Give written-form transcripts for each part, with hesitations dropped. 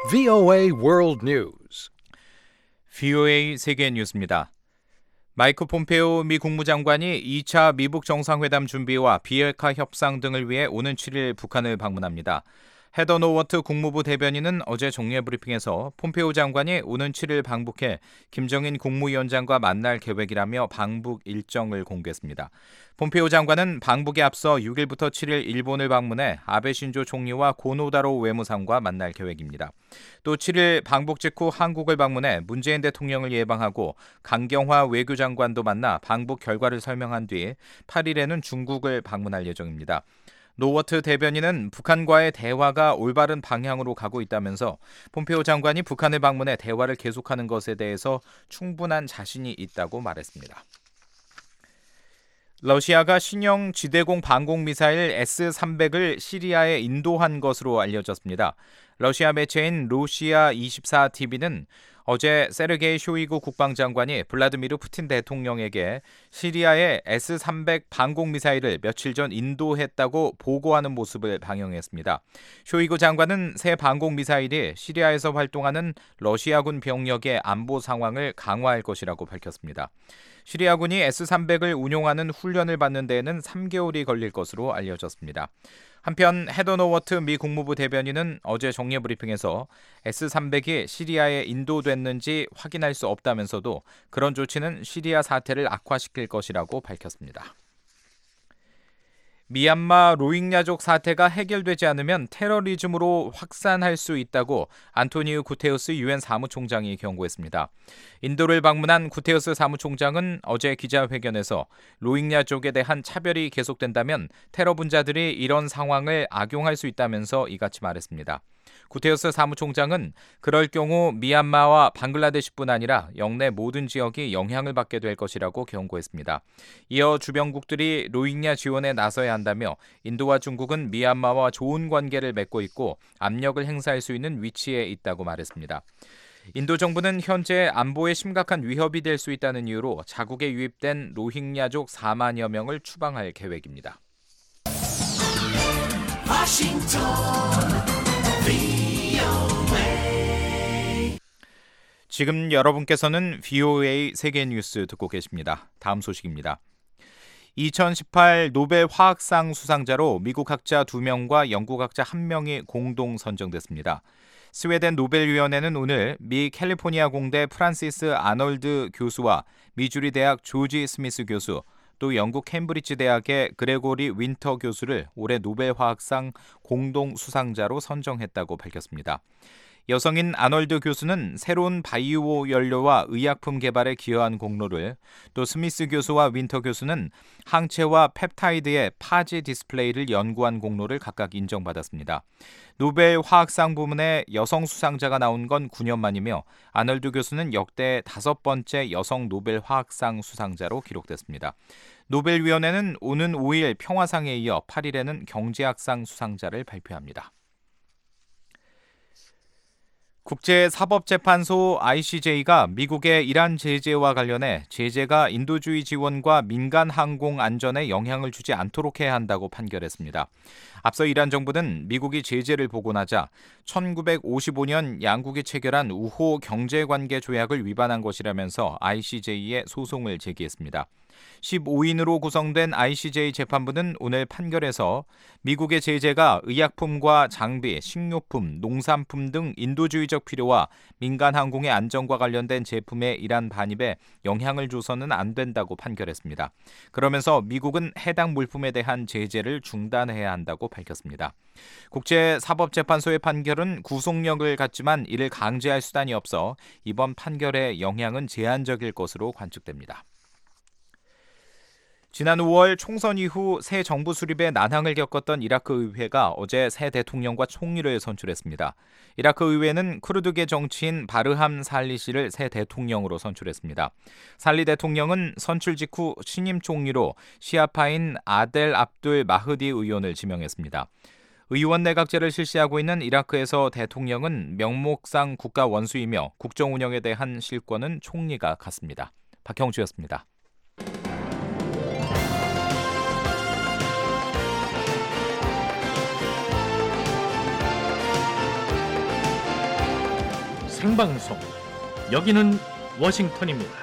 VOA World News. VOA 세계 뉴스입니다. 마이크 폼페오 미 국무장관이 2차 미북 정상회담 준비와 비핵화 협상 등을 위해 오는 7일 북한을 방문합니다. 헤더 노워트 국무부 대변인은 어제 정례 브리핑에서 폼페오 장관이 오는 7일 방북해 김정인 국무위원장과 만날 계획이라며 방북 일정을 공개했습니다. 폼페오 장관은 방북에 앞서 6일부터 7일 일본을 방문해 아베 신조 총리와 고노다로 외무상과 만날 계획입니다. 또 7일 방북 직후 한국을 방문해 문재인 대통령을 예방하고 강경화 외교장관도 만나 방북 결과를 설명한 뒤 8일에는 중국을 방문할 예정입니다. 노워트 대변인은 북한과의 대화가 올바른 방향으로 가고 있다면서 폼페오 장관이 북한을 방문해 대화를 계속하는 것에 대해서 충분한 자신이 있다고 말했습니다. 러시아가 신형 지대공 방공 미사일 S-300을 시리아에 인도한 것으로 알려졌습니다. 러시아 매체인 로시아 24TV는 어제 세르게이 쇼이구 국방장관이 블라디미르 푸틴 대통령에게 시리아에 S-300 방공미사일을 며칠 전 인도했다고 보고하는 모습을 방영했습니다. 쇼이구 장관은 새 방공미사일이 시리아에서 활동하는 러시아군 병력의 안보 상황을 강화할 것이라고 밝혔습니다. 시리아군이 S-300을 운용하는 훈련을 받는 데에는 3개월이 걸릴 것으로 알려졌습니다. 한편 헤더 노워트 미 국무부 대변인은 어제 정례 브리핑에서 S-300이 시리아에 인도됐는지 확인할 수 없다면서도 그런 조치는 시리아 사태를 악화시킬 것이라고 밝혔습니다. 미얀마 로힝야족 사태가 해결되지 않으면 테러리즘으로 확산할 수 있다고 안토니우 구테우스 유엔 사무총장이 경고했습니다. 인도를 방문한 구테우스 사무총장은 어제 기자회견에서 로힝야족에 대한 차별이 계속된다면 테러 분자들이 이런 상황을 악용할 수 있다면서 이같이 말했습니다. 구테우스 사무총장은 그럴 경우 미얀마와 방글라데시뿐 아니라 영내 모든 지역이 영향을 받게 될 것이라고 경고했습니다. 이어 주변국들이 로힝야 지원에 나서야 한다며 인도와 중국은 미얀마와 좋은 관계를 맺고 있고 압력을 행사할 수 있는 위치에 있다고 말했습니다. 인도 정부는 현재 안보에 심각한 위협이 될 수 있다는 이유로 자국에 유입된 로힝야족 4만여 명을 추방할 계획입니다. 지금 여러분께서는 VOA 세계 뉴스 듣고 계십니다. 다음 소식입니다. 2018 노벨 화학상 수상자로 미국 학자 2명과 영국 학자 1명이 공동 선정됐습니다. 스웨덴 노벨위원회는 오늘 미 캘리포니아 공대 프란시스 아놀드 교수와 미주리 대학 조지 스미스 교수, 또 영국 캠브리지 대학의 그레고리 윈터 교수를 올해 노벨 화학상 공동 수상자로 선정했다고 밝혔습니다. 여성인 아놀드 교수는 새로운 바이오 연료와 의약품 개발에 기여한 공로를, 또 스미스 교수와 윈터 교수는 항체와 펩타이드의 파지 디스플레이를 연구한 공로를 각각 인정받았습니다. 노벨 화학상 부문에 여성 수상자가 나온 건 9년 만이며 아놀드 교수는 역대 5번째 여성 노벨 화학상 수상자로 기록됐습니다. 노벨위원회는 오는 5일 평화상에 이어 8일에는 경제학상 수상자를 발표합니다. 국제사법재판소 ICJ가 미국의 이란 제재와 관련해 제재가 인도주의 지원과 민간 항공 안전에 영향을 주지 않도록 해야 한다고 판결했습니다. 앞서 이란 정부는 미국이 제재를 복원하자 1955년 양국이 체결한 우호 경제관계 조약을 위반한 것이라면서 ICJ에 소송을 제기했습니다. 15인으로 구성된 ICJ 재판부는 오늘 판결에서 미국의 제재가 의약품과 장비, 식료품, 농산품 등 인도주의적 필요와 민간 항공의 안전과 관련된 제품의 이란 반입에 영향을 줘서는 안 된다고 판결했습니다. 그러면서 미국은 해당 물품에 대한 제재를 중단해야 한다고 밝혔습니다. 국제사법재판소의 판결은 구속력을 갖지만 이를 강제할 수단이 없어 이번 판결의 영향은 제한적일 것으로 관측됩니다. 지난 5월 총선 이후 새 정부 수립에 난항을 겪었던 이라크 의회가 어제 새 대통령과 총리를 선출했습니다. 이라크 의회는 쿠르드계 정치인 바르함 살리시를 새 대통령으로 선출했습니다. 살리 대통령은 선출 직후 신임 총리로 시아파인 아델 압둘 마흐디 의원을 지명했습니다. 의원 내각제를 실시하고 있는 이라크에서 대통령은 명목상 국가 원수이며 국정 운영에 대한 실권은 총리가 갖습니다. 박형주였습니다. 생방송. 여기는 워싱턴입니다.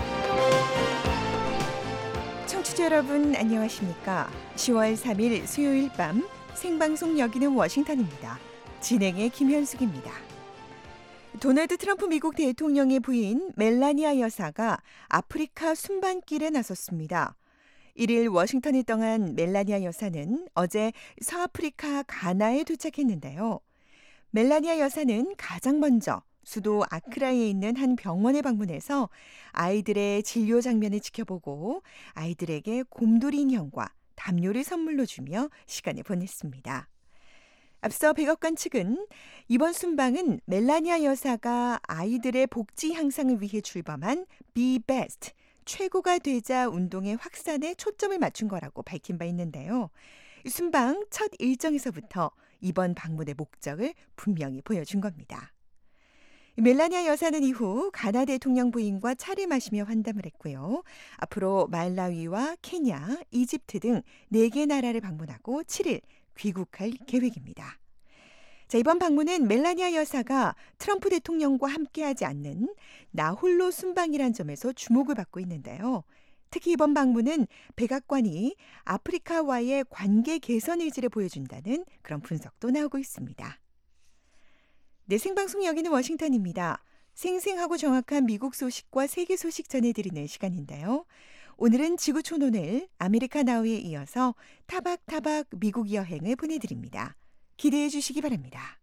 청취자 여러분 안녕하십니까? 10월 3일 수요일 밤 생방송 여기는 워싱턴입니다. 진행의 김현숙입니다. 도널드 트럼프 미국 대통령의 부인 멜라니아 여사가 아프리카 순방길에 나섰습니다. 1일 워싱턴을 떠난 멜라니아 여사는 어제 서아프리카 가나에 도착했는데요. 멜라니아 여사는 가장 먼저 수도 아크라에 있는 한 병원에 방문해서 아이들의 진료 장면을 지켜보고 아이들에게 곰돌이 인형과 담요를 선물로 주며 시간을 보냈습니다. 앞서 백악관 측은 이번 순방은 멜라니아 여사가 아이들의 복지 향상을 위해 출범한 Be Best, 최고가 되자 운동의 확산에 초점을 맞춘 거라고 밝힌 바 있는데요. 순방 첫 일정에서부터 이번 방문의 목적을 분명히 보여준 겁니다. 멜라니아 여사는 이후 가나 대통령 부인과 차를 마시며 환담을 했고요. 앞으로 말라위와 케냐, 이집트 등 4개 나라를 방문하고 7일 귀국할 계획입니다. 자, 이번 방문은 멜라니아 여사가 트럼프 대통령과 함께하지 않는 나 홀로 순방이란 점에서 주목을 받고 있는데요. 특히 이번 방문은 백악관이 아프리카와의 관계 개선 의지를 보여준다는 그런 분석도 나오고 있습니다. 네, 생방송 여기는 워싱턴입니다. 생생하고 정확한 미국 소식과 세계 소식 전해드리는 시간인데요. 오늘은 지구촌오늘 아메리카 나우에 이어서 타박타박 미국 여행을 보내드립니다. 기대해 주시기 바랍니다.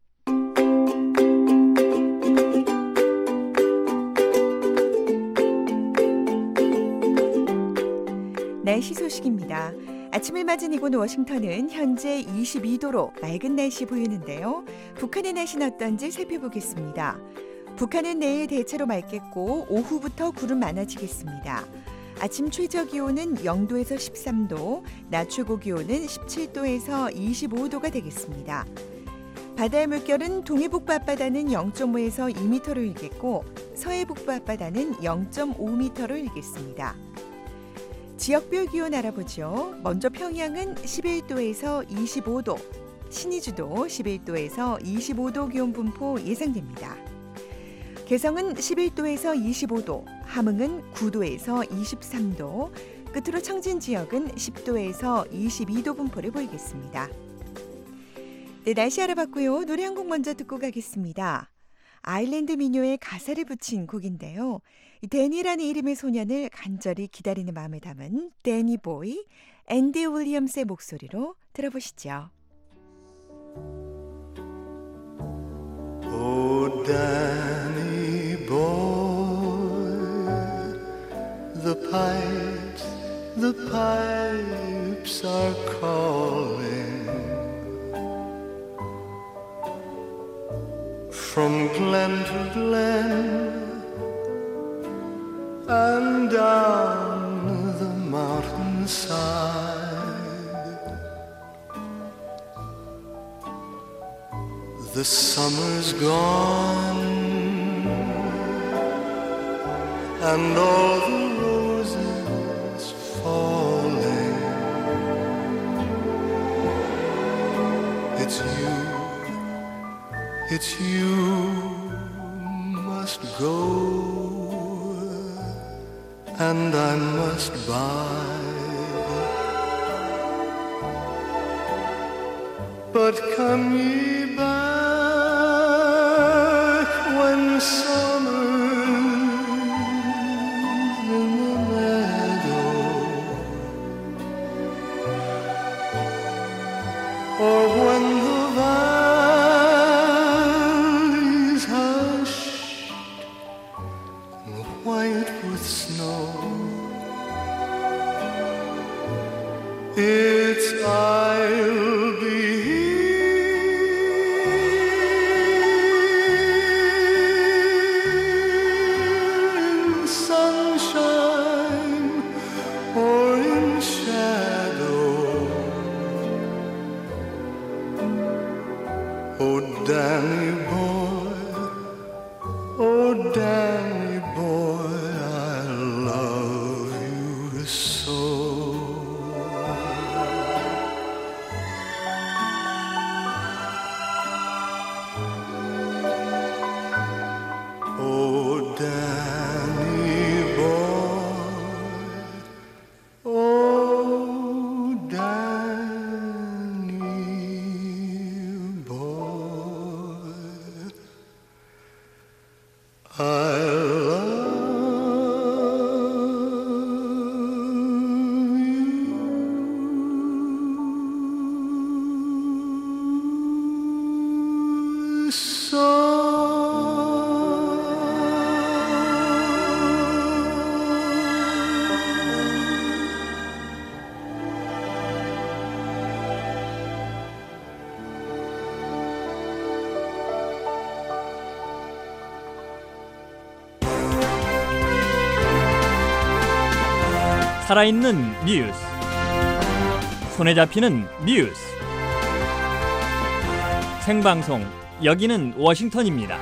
날씨 소식입니다. 아침을 맞은 이곳 워싱턴은 현재 22도로 맑은 날씨 보이는데요. 북한의 날씨는 어떤지 살펴보겠습니다. 북한은 내일 대체로 맑겠고 오후부터 구름 많아지겠습니다. 아침 최저 기온은 0도에서 13도, 낮 최고 기온은 17도에서 25도가 되겠습니다. 바다의 물결은 동해북부 앞바다는 0.5에서 2m로 일겠고 서해북부 앞바다는 0.5m로 일겠습니다. 지역별 기온 알아보죠. 먼저 평양은 11도에서 25도, 신의주도 11도에서 25도 기온 분포 예상됩니다. 개성은 11도에서 25도, 함흥은 9도에서 23도, 끝으로 청진 지역은 10도에서 22도 분포를 보이겠습니다. 네, 날씨 알아봤고요. 노래 한 곡 먼저 듣고 가겠습니다. 아일랜드 민요의 가사를 붙인 곡인데요. 데니라는 이름의 소년을 간절히 기다리는 마음을 담은 데니 보이, 앤디 윌리엄스의 목소리로 들어보시죠. Oh, Danny boy, the pipes are calling from glen to glen and down the mountainside. The summer's gone and all the roses falling. It's you must go and I must buy. But come ye back when summer's in the meadow, or when the valley's hushed and white with snow. It's I'll be Danny boy, I love you so. I love you so. 살아있는 뉴스, 손에 잡히는 뉴스, 생방송 여기는 워싱턴입니다.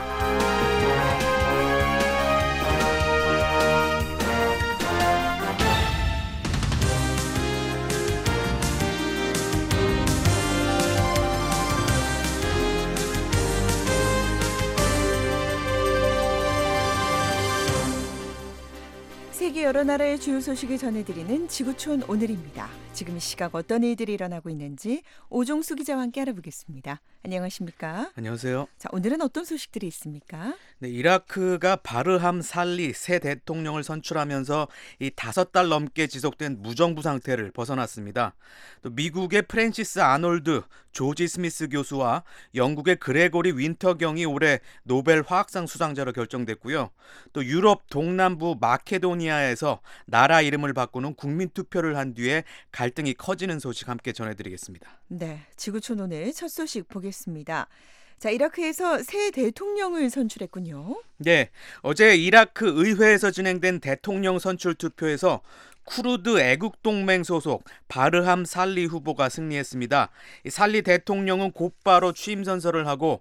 세계 여러 나라의 주요 소식을 전해드리는 지구촌 오늘입니다. 지금 이 시각 어떤 일들이 일어나고 있는지 오종수 기자와 함께 알아보겠습니다. 안녕하십니까? 안녕하세요. 자, 오늘은 어떤 소식들이 있습니까? 네, 이라크가 바르함 살리 새 대통령을 선출하면서 이 5달 넘게 지속된 무정부 상태를 벗어났습니다. 또 미국의 프랜시스 아놀드, 조지 스미스 교수와 영국의 그레고리 윈터 경이 올해 노벨 화학상 수상자로 결정됐고요. 또 유럽 동남부 마케도니아에서 나라 이름을 바꾸는 국민투표를 한 뒤에 갈등이 커지는 소식 함께 전해드리겠습니다. 네, 지구촌 오늘 첫 소식 보겠습니다. 자, 이라크에서 새 대통령을 선출했군요. 네, 어제 이라크 의회에서 진행된 대통령 선출 투표에서 쿠르드 애국동맹 소속 바르함 살리 후보가 승리했습니다. 살리 대통령은 곧바로 취임 선서를 하고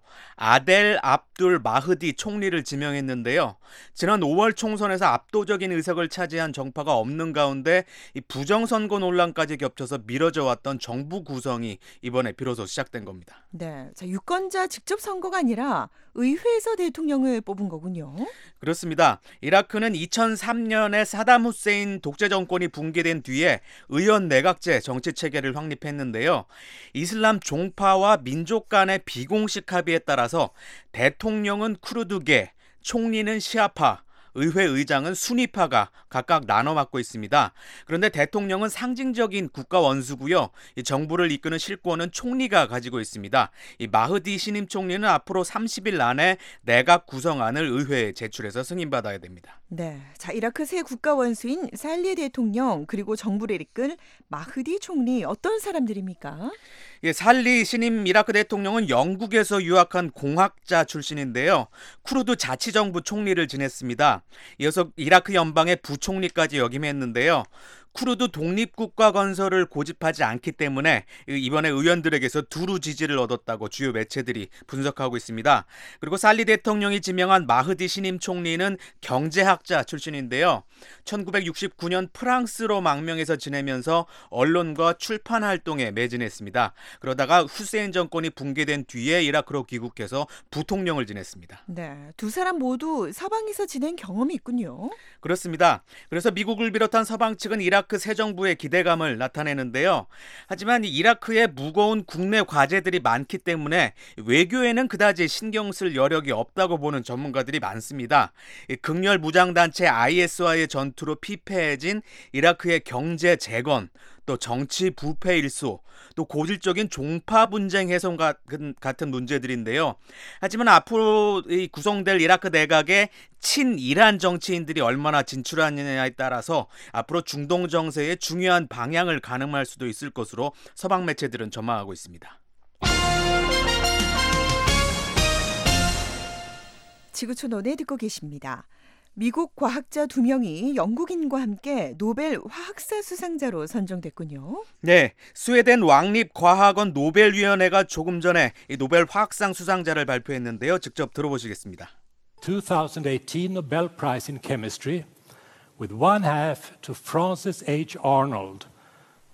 아델 압둘 마흐디 총리를 지명했는데요. 지난 5월 총선에서 압도적인 의석을 차지한 정파가 없는 가운데 이 부정선거 논란까지 겹쳐서 미뤄져 왔던 정부 구성이 이번에 비로소 시작된 겁니다. 네, 자, 유권자 직접 선거가 아니라 의회에서 대통령을 뽑은 거군요. 그렇습니다. 이라크는 2003년에 사담 후세인 독재 정권이 붕괴된 뒤에 의원 내각제 정치 체계를 확립했는데요. 이슬람 종파와 민족 간의 비공식 합의에 따라서 대통령은 쿠르드계, 총리는 시아파, 의회 의장은 수니파가 각각 나눠 맡고 있습니다. 그런데 대통령은 상징적인 국가 원수고요. 이 정부를 이끄는 실권은 총리가 가지고 있습니다. 이 마흐디 신임 총리는 앞으로 30일 안에 내각 구성안을 의회에 제출해서 승인받아야 됩니다. 네, 자, 이라크 새 국가 원수인 살리 대통령 그리고 정부를 이끌 마흐디 총리 어떤 사람들입니까? 살리 신임 이라크 대통령은 영국에서 유학한 공학자 출신인데요. 쿠르드 자치정부 총리를 지냈습니다. 이어서 이라크 연방의 부총리까지 역임했는데요. 쿠르드 독립국가 건설을 고집하지 않기 때문에 이번에 의원들에게서 두루 지지를 얻었다고 주요 매체들이 분석하고 있습니다. 그리고 살리 대통령이 지명한 마흐디 신임 총리는 경제학자 출신인데요. 1969년 프랑스로 망명해서 지내면서 언론과 출판 활동에 매진했습니다. 그러다가 후세인 정권이 붕괴된 뒤에 이라크로 귀국해서 부통령을 지냈습니다. 네, 두 사람 모두 서방에서 지낸 경험이 있군요. 그렇습니다. 그래서 미국을 비롯한 서방 측은 이라크 새 정부의 기대감을 나타내는데요. 하지만 이라크에 무거운 국내 과제들이 많기 때문에 외교에는 그다지 신경 쓸 여력이 없다고 보는 전문가들이 많습니다. 극렬 무장단체 IS와의 전투로 피폐해진 이라크의 경제 재건, 또 정치 부패 일소, 또 고질적인 종파 분쟁 해소 같은 문제들인데요. 하지만 앞으로 구성될 이라크 내각에 친이란 정치인들이 얼마나 진출하느냐에 따라서 앞으로 중동 정세의 중요한 방향을 가늠할 수도 있을 것으로 서방 매체들은 전망하고 있습니다. 지구촌 오늘 듣고 계십니다. 미국 과학자 2명이 영국인과 함께 노벨 화학사 수상자로 선정됐군요. 네, 스웨덴 왕립과학원 노벨위원회가 조금 전에 이 노벨 화학상 수상자를 발표했는데요. 직접 들어보시겠습니다. 2018 Nobel Prize in Chemistry with one half to Francis H. Arnold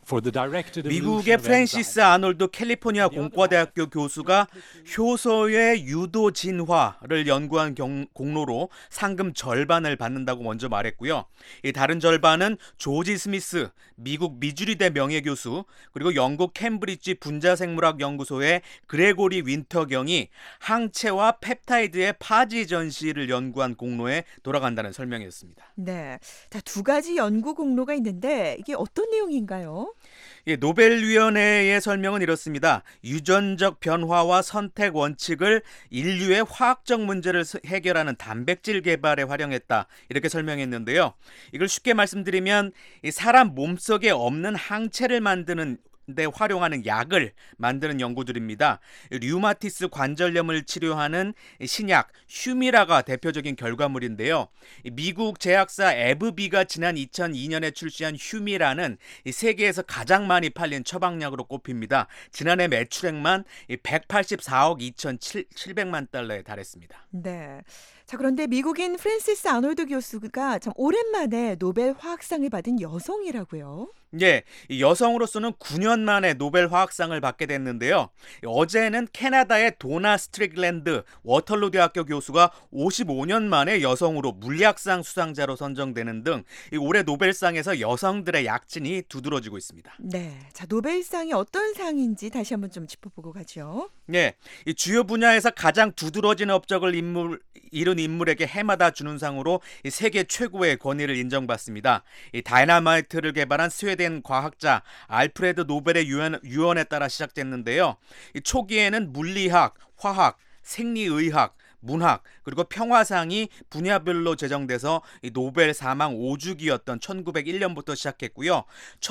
for the directed 미국의 elution of 프랜시스 enzymes. 아놀드 캘리포니아 공과대학교 교수가 효소의 유도 진화를 연구한 공로로 상금 절반을 받는다고 먼저 말했고요. 이 다른 절반은 조지 스미스, 미국 미주리대 명예교수, 그리고 영국 캠브리지 분자생물학 연구소의 그레고리 윈터경이 항체와 펩타이드의 파지 전시를 연구한 공로에 돌아간다는 설명이었습니다. 네. 자, 두 가지 연구 공로가 있는데 이게 어떤 내용인가요? 예, 노벨위원회의 설명은 이렇습니다. 유전적 변화와 선택 원칙을 인류의 화학적 문제를 해결하는 단백질 개발에 활용했다. 이렇게 설명했는데요. 이걸 쉽게 말씀드리면 이 사람 몸속에 없는 항체를 만드는 데 활용하는 약을 만드는 연구들입니다. 류마티스 관절염을 치료하는 신약 휴미라가 대표적인 결과물인데요. 미국 제약사 에브비가 지난 2002년에 출시한 휴미라는 세계에서 가장 많이 팔린 처방약으로 꼽힙니다. 지난해 매출액만 184억 2,700만 달러에 달했습니다. 네. 자, 그런데 미국인 프랜시스 아놀드 교수가 참 오랜만에 노벨 화학상을 받은 여성이라고요. 예, 이 여성으로서는 9년 만에 노벨 화학상을 받게 됐는데요. 어제는 캐나다의 도나 스트릭랜드 워털루 대학교 교수가 55년 만에 여성으로 물리학상 수상자로 선정되는 등 올해 노벨상에서 여성들의 약진이 두드러지고 있습니다. 네. 자, 노벨상이 어떤 상인지 다시 한번 좀 짚어보고 가죠. 예, 이 주요 분야에서 가장 두드러진 업적을 이룬 인물에게 해마다 주는 상으로 이 세계 최고의 권위를 인정받습니다. 이 다이너마이트를 개발한 스웨덴 과학자 알프레드 노벨의 유언에 따라 시작됐는데요. 이 초기에는 물리학, 화학, 생리의학, 문학 그리고 평화상이 분야별로 제정돼서 이 노벨 사망 5주기였던 1901년부터 시작했고요.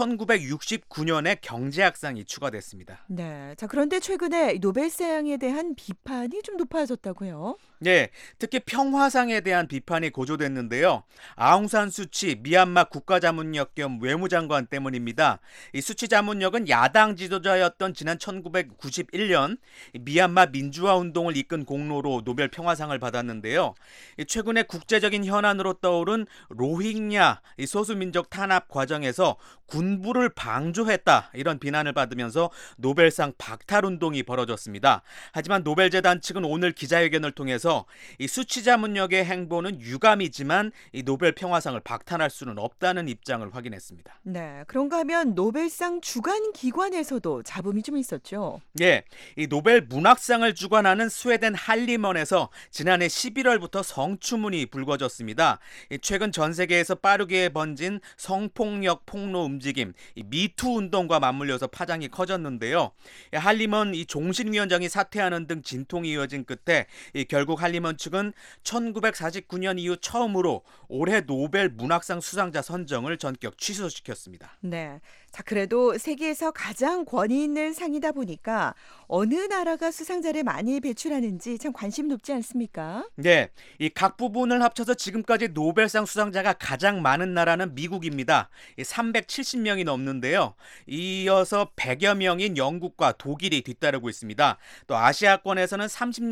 1969년에 경제학상이 추가됐습니다. 네. 자, 그런데 최근에 노벨상에 대한 비판이 좀 높아졌다고요? 네, 특히 평화상에 대한 비판이 고조됐는데요. 아웅산 수치 미얀마 국가자문역 겸 외무장관 때문입니다. 이 수치 자문역은 야당 지도자였던 지난 1991년 미얀마 민주화 운동을 이끈 공로로 노벨 평화상을 받았는데요. 최근에 국제적인 현안으로 떠오른 로힝야 소수민족 탄압 과정에서 군부를 방조했다 이런 비난을 받으면서 노벨상 박탈 운동이 벌어졌습니다. 하지만 노벨재단 측은 오늘 기자회견을 통해서 이 수치 자문역의 행보는 유감이지만 이 노벨 평화상을 박탈할 수는 없다는 입장을 확인했습니다. 네. 그런가 하면 노벨상 주관 기관에서도 잡음이 좀 있었죠. 예, 이 노벨 문학상을 주관하는 스웨덴 할리먼에서 지난해 11월부터 성추문이 불거졌습니다. 최근 전 세계에서 빠르게 번진 성폭력 폭로 움직임, 이 미투 운동과 맞물려서 파장이 커졌는데요. 할리먼 이 종신위원장이 사퇴하는 등 진통이 이어진 끝에 결국 할리먼 측은 1949년 이후 처음으로 올해 노벨 문학상 수상자 선정을 전격 취소시켰습니다. 네. 자, 그래도 세계에서 가장 권위 있는 상이다 보니까 어느 나라가 수상자를 많이 배출하는지 참 관심 높지 않습니까? 네, 이 각 부분을 합쳐서 지금까지 노벨상 수상자가 가장 많은 나라는 미국입니다. 370명이 넘는데요. 이어서 100여 명인 영국과 독일이 뒤따르고 있습니다. 또 아시아권에서는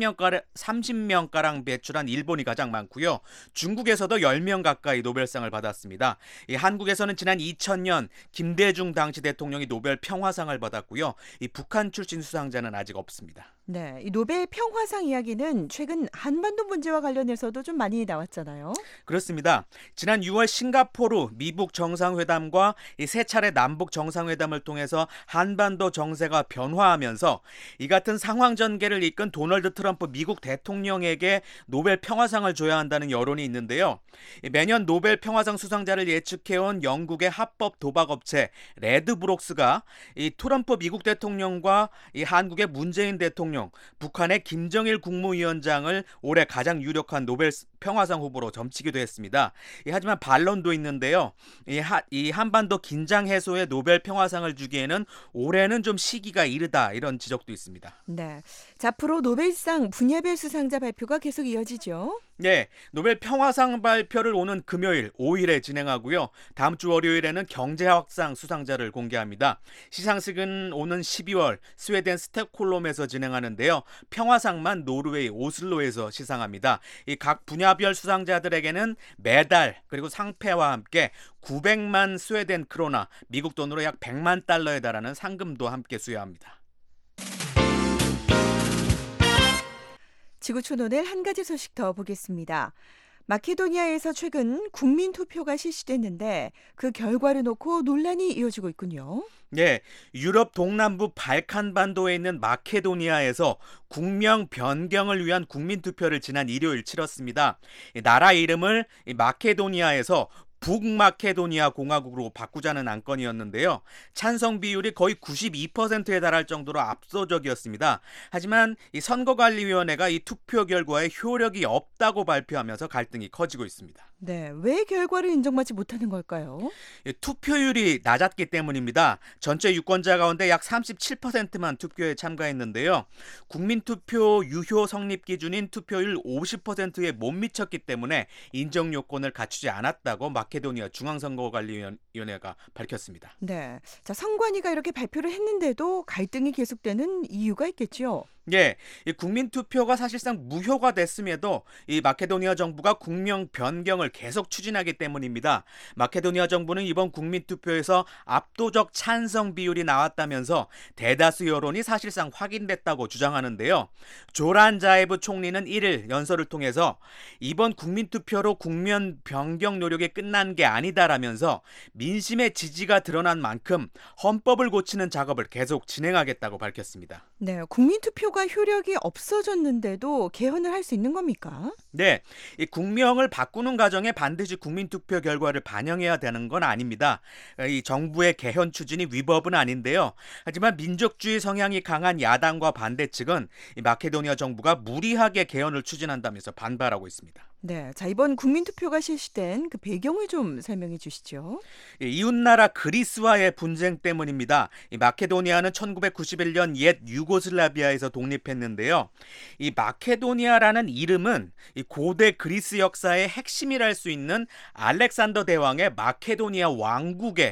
30명가량 배출한 일본이 가장 많고요. 중국에서도 10명 가까이 노벨상을 받았습니다. 한국에서는 지난 2000년 김대중 당시 대통령이 노벨 평화상을 받았고요. 이 북한 출신 수상자는 아직 없습니다. 네, 이 노벨 평화상 이야기는 최근 한반도 문제와 관련해서도 좀 많이 나왔잖아요. 그렇습니다. 지난 6월 싱가포르 미북 정상회담과 이 세 차례 남북 정상회담을 통해서 한반도 정세가 변화하면서 이 같은 상황 전개를 이끈 도널드 트럼프 미국 대통령에게 노벨 평화상을 줘야 한다는 여론이 있는데요. 매년 노벨 평화상 수상자를 예측해온 영국의 합법 도박업체 레드브록스가 이 트럼프 미국 대통령과 이 한국의 문재인 대통령, 북한의 김정일 국무위원장을 올해 가장 유력한 노벨 평화상 후보로 점치기도 했습니다. 하지만 반론도 있는데요. 이 한반도 긴장 해소에 노벨 평화상을 주기에는 올해는 좀 시기가 이르다 이런 지적도 있습니다. 네, 자, 앞으로 노벨상 분야별 수상자 발표가 계속 이어지죠. 네, 노벨 평화상 발표를 오는 금요일 5일에 진행하고요. 다음 주 월요일에는 경제학상 수상자를 공개합니다. 시상식은 오는 12월 스웨덴 스톡홀름에서 진행하는데요. 평화상만 노르웨이 오슬로에서 시상합니다. 이 각 분야 분야별 수상자들에게는 메달 그리고 상패와 함께 900만 스웨덴 크로나, 미국 돈으로 약 100만 달러에 달하는 상금도 함께 수여합니다. 지구촌 오늘 한 가지 소식 더 보겠습니다. 마케도니아에서 최근 국민투표가 실시됐는데 그 결과를 놓고 논란이 이어지고 있군요. 네, 유럽 동남부 발칸반도에 있는 마케도니아에서 국명 변경을 위한 국민투표를 지난 일요일 치렀습니다. 나라 이름을 마케도니아에서 북마케도니아 공화국으로 바꾸자는 안건이었는데요. 찬성 비율이 거의 92%에 달할 정도로 압도적이었습니다. 하지만 이 선거관리위원회가 이 투표 결과에 효력이 없다고 발표하면서 갈등이 커지고 있습니다. 네, 왜 결과를 인정받지 못하는 걸까요? 투표율이 낮았기 때문입니다. 전체 유권자 가운데 약 37%만 투표에 참가했는데요. 국민투표 유효 성립 기준인 투표율 50%에 못 미쳤기 때문에 인정 요건을 갖추지 않았다고 마케도니아 중앙선거관리위원회가 밝혔습니다. 네, 자, 선관위가 이렇게 발표를 했는데도 갈등이 계속되는 이유가 있겠죠? 예, 이 국민투표가 사실상 무효가 됐음에도 이 마케도니아 정부가 국명 변경을 계속 추진하기 때문입니다. 마케도니아 정부는 이번 국민투표에서 압도적 찬성 비율이 나왔다면서 대다수 여론이 사실상 확인됐다고 주장하는데요. 조란 자예브 총리는 1일 연설을 통해서 이번 국민투표로 국면 변경 노력이 끝난 게 아니다라면서 민심의 지지가 드러난 만큼 헌법을 고치는 작업을 계속 진행하겠다고 밝혔습니다. 네, 국민투표가 효력이 없어졌는데도 개헌을 할 수 있는 겁니까? 네, 이 국명을 바꾸는 과정에 반드시 국민투표 결과를 반영해야 되는 건 아닙니다. 이 정부의 개헌 추진이 위법은 아닌데요. 하지만 민족주의 성향이 강한 야당과 반대 측은 이 마케도니아 정부가 무리하게 개헌을 추진한다면서 반발하고 있습니다. 네, 자, 이번 국민투표가 실시된 그 배경을 좀 설명해 주시죠. 이웃나라 그리스와의 분쟁 때문입니다. 이 마케도니아는 1991년 옛 유고슬라비아에서 독립했는데요. 이 마케도니아라는 이름은 이 고대 그리스 역사의 핵심이랄 수 있는 알렉산더 대왕의 마케도니아 왕국의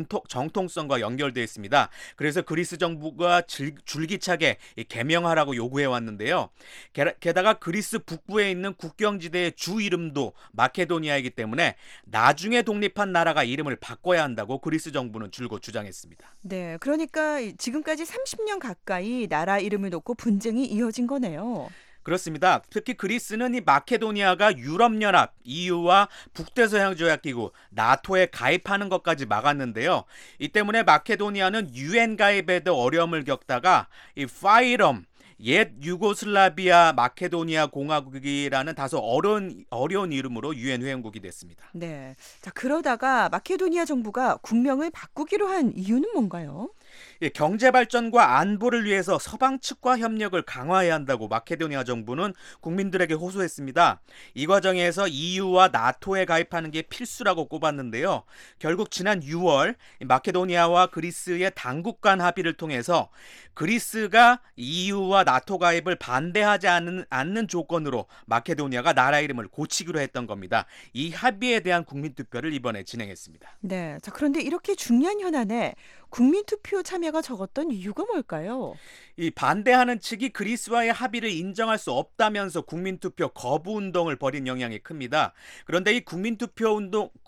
정통성과 연결되어 있습니다. 그래서 그리스 정부가 줄기차게 개명하라고 요구해 왔는데요. 게다가 그리스 북부에 있는 국경지대의 주 이름도 마케도니아이기 때문에 나중에 독립한 나라가 이름을 바꿔야 한다고 그리스 정부는 줄곧 주장했습니다. 네, 그러니까 지금까지 30년 가까이 나라 이름을 놓고 분쟁이 이어진 거네요. 그렇습니다. 특히 그리스는 이 마케도니아가 유럽연합, EU와 북대서양조약기구, 나토에 가입하는 것까지 막았는데요. 이 때문에 마케도니아는 UN 가입에도 어려움을 겪다가 이 파이럼, 옛 유고슬라비아 마케도니아 공화국이라는 다소 어려운 이름으로 유엔 회원국이 됐습니다. 네, 자, 그러다가 마케도니아 정부가 국명을 바꾸기로 한 이유는 뭔가요? 경제 발전과 안보를 위해서 서방 측과 협력을 강화해야 한다고 마케도니아 정부는 국민들에게 호소했습니다. 이 과정에서 EU와 나토에 가입하는 게 필수라고 꼽았는데요. 결국 지난 6월 마케도니아와 그리스의 당국 간 합의를 통해서 그리스가 EU와 나토 가입을 반대하지 않는 조건으로 마케도니아가 나라 이름을 고치기로 했던 겁니다. 이 합의에 대한 국민투표를 이번에 진행했습니다. 네, 자, 그런데 이렇게 중요한 현안에 국민투표 참여가 적었던 이유가 뭘까요? 이 반대하는 측이 그리스와의 합의를 인정할 수 없다면서 국민투표 거부 운동을 벌인 영향이 큽니다. 그런데 이 국민투표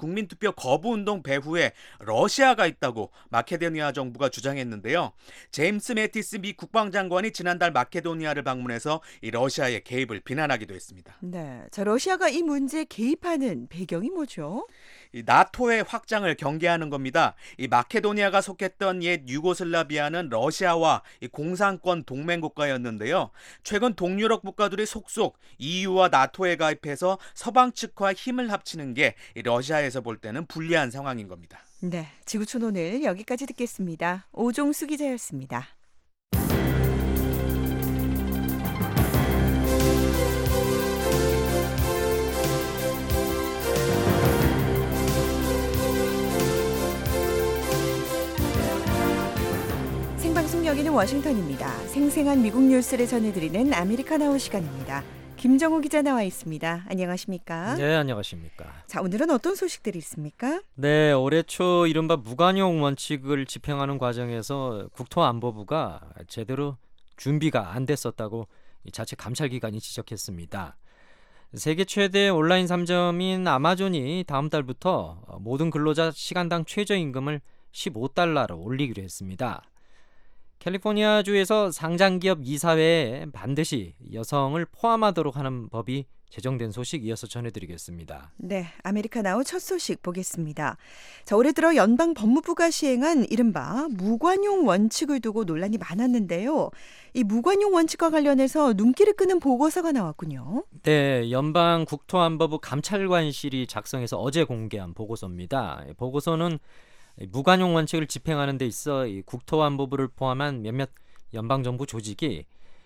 거부 운동 배후에 러시아가 있다고 마케도니아 정부가 주장했는데요. 제임스 매티스 미 국방장관이 지난달 마케도니아를 방문해서 이 러시아의 개입을 비난하기도 했습니다. 네, 자, 러시아가 이 문제에 개입하는 배경이 뭐죠? 이 나토의 확장을 경계하는 겁니다. 이 마케도니아가 속했던 옛 유고슬라비아는 러시아와 이 공산권 동맹 국가였는데요. 최근 동유럽 국가들이 속속 EU와 나토에 가입해서 서방 측과 힘을 합치는 게 이 러시아에서 볼 때는 불리한 상황인 겁니다. 네, 지구촌 오늘 여기까지 듣겠습니다. 오종수 기자였습니다. 생방송 여기는 워싱턴입니다. 생생한 미국 뉴스를 전해드리는 아메리카나오 시간입니다. 김정우 기자 나와 있습니다. 안녕하십니까? 네, 안녕하십니까. 자, 오늘은 어떤 소식들이 있습니까? 네, 올해 초 이른바 무관용 원칙을 집행하는 과정에서 국토안보부가 제대로 준비가 안 됐었다고 자체 감찰기관이 지적했습니다. 세계 최대 온라인 상점인 아마존이 다음 달부터 모든 근로자 시간당 최저임금을 15달러로 올리기로 했습니다. 캘리포니아주에서 상장기업 이사회에 반드시 여성을 포함하도록 하는 법이 제정된 소식 이어서 전해드리겠습니다. 네, 아메리카나우 첫 소식 보겠습니다. 자, 올해 들어 연방 법무부가 시행한 이른바 무관용 원칙을 두고 논란이 많았는데요. 이 무관용 원칙과 관련해서 눈길을 끄는 보고서가 나왔군요. 네, 연방 국토안보부 감찰관실이 작성해서 어제 공개한 보고서입니다. 보고서는 무관용 원칙을 집행하는 데 있어 이 국토안보부를 포함한 몇몇 연방정부 조직이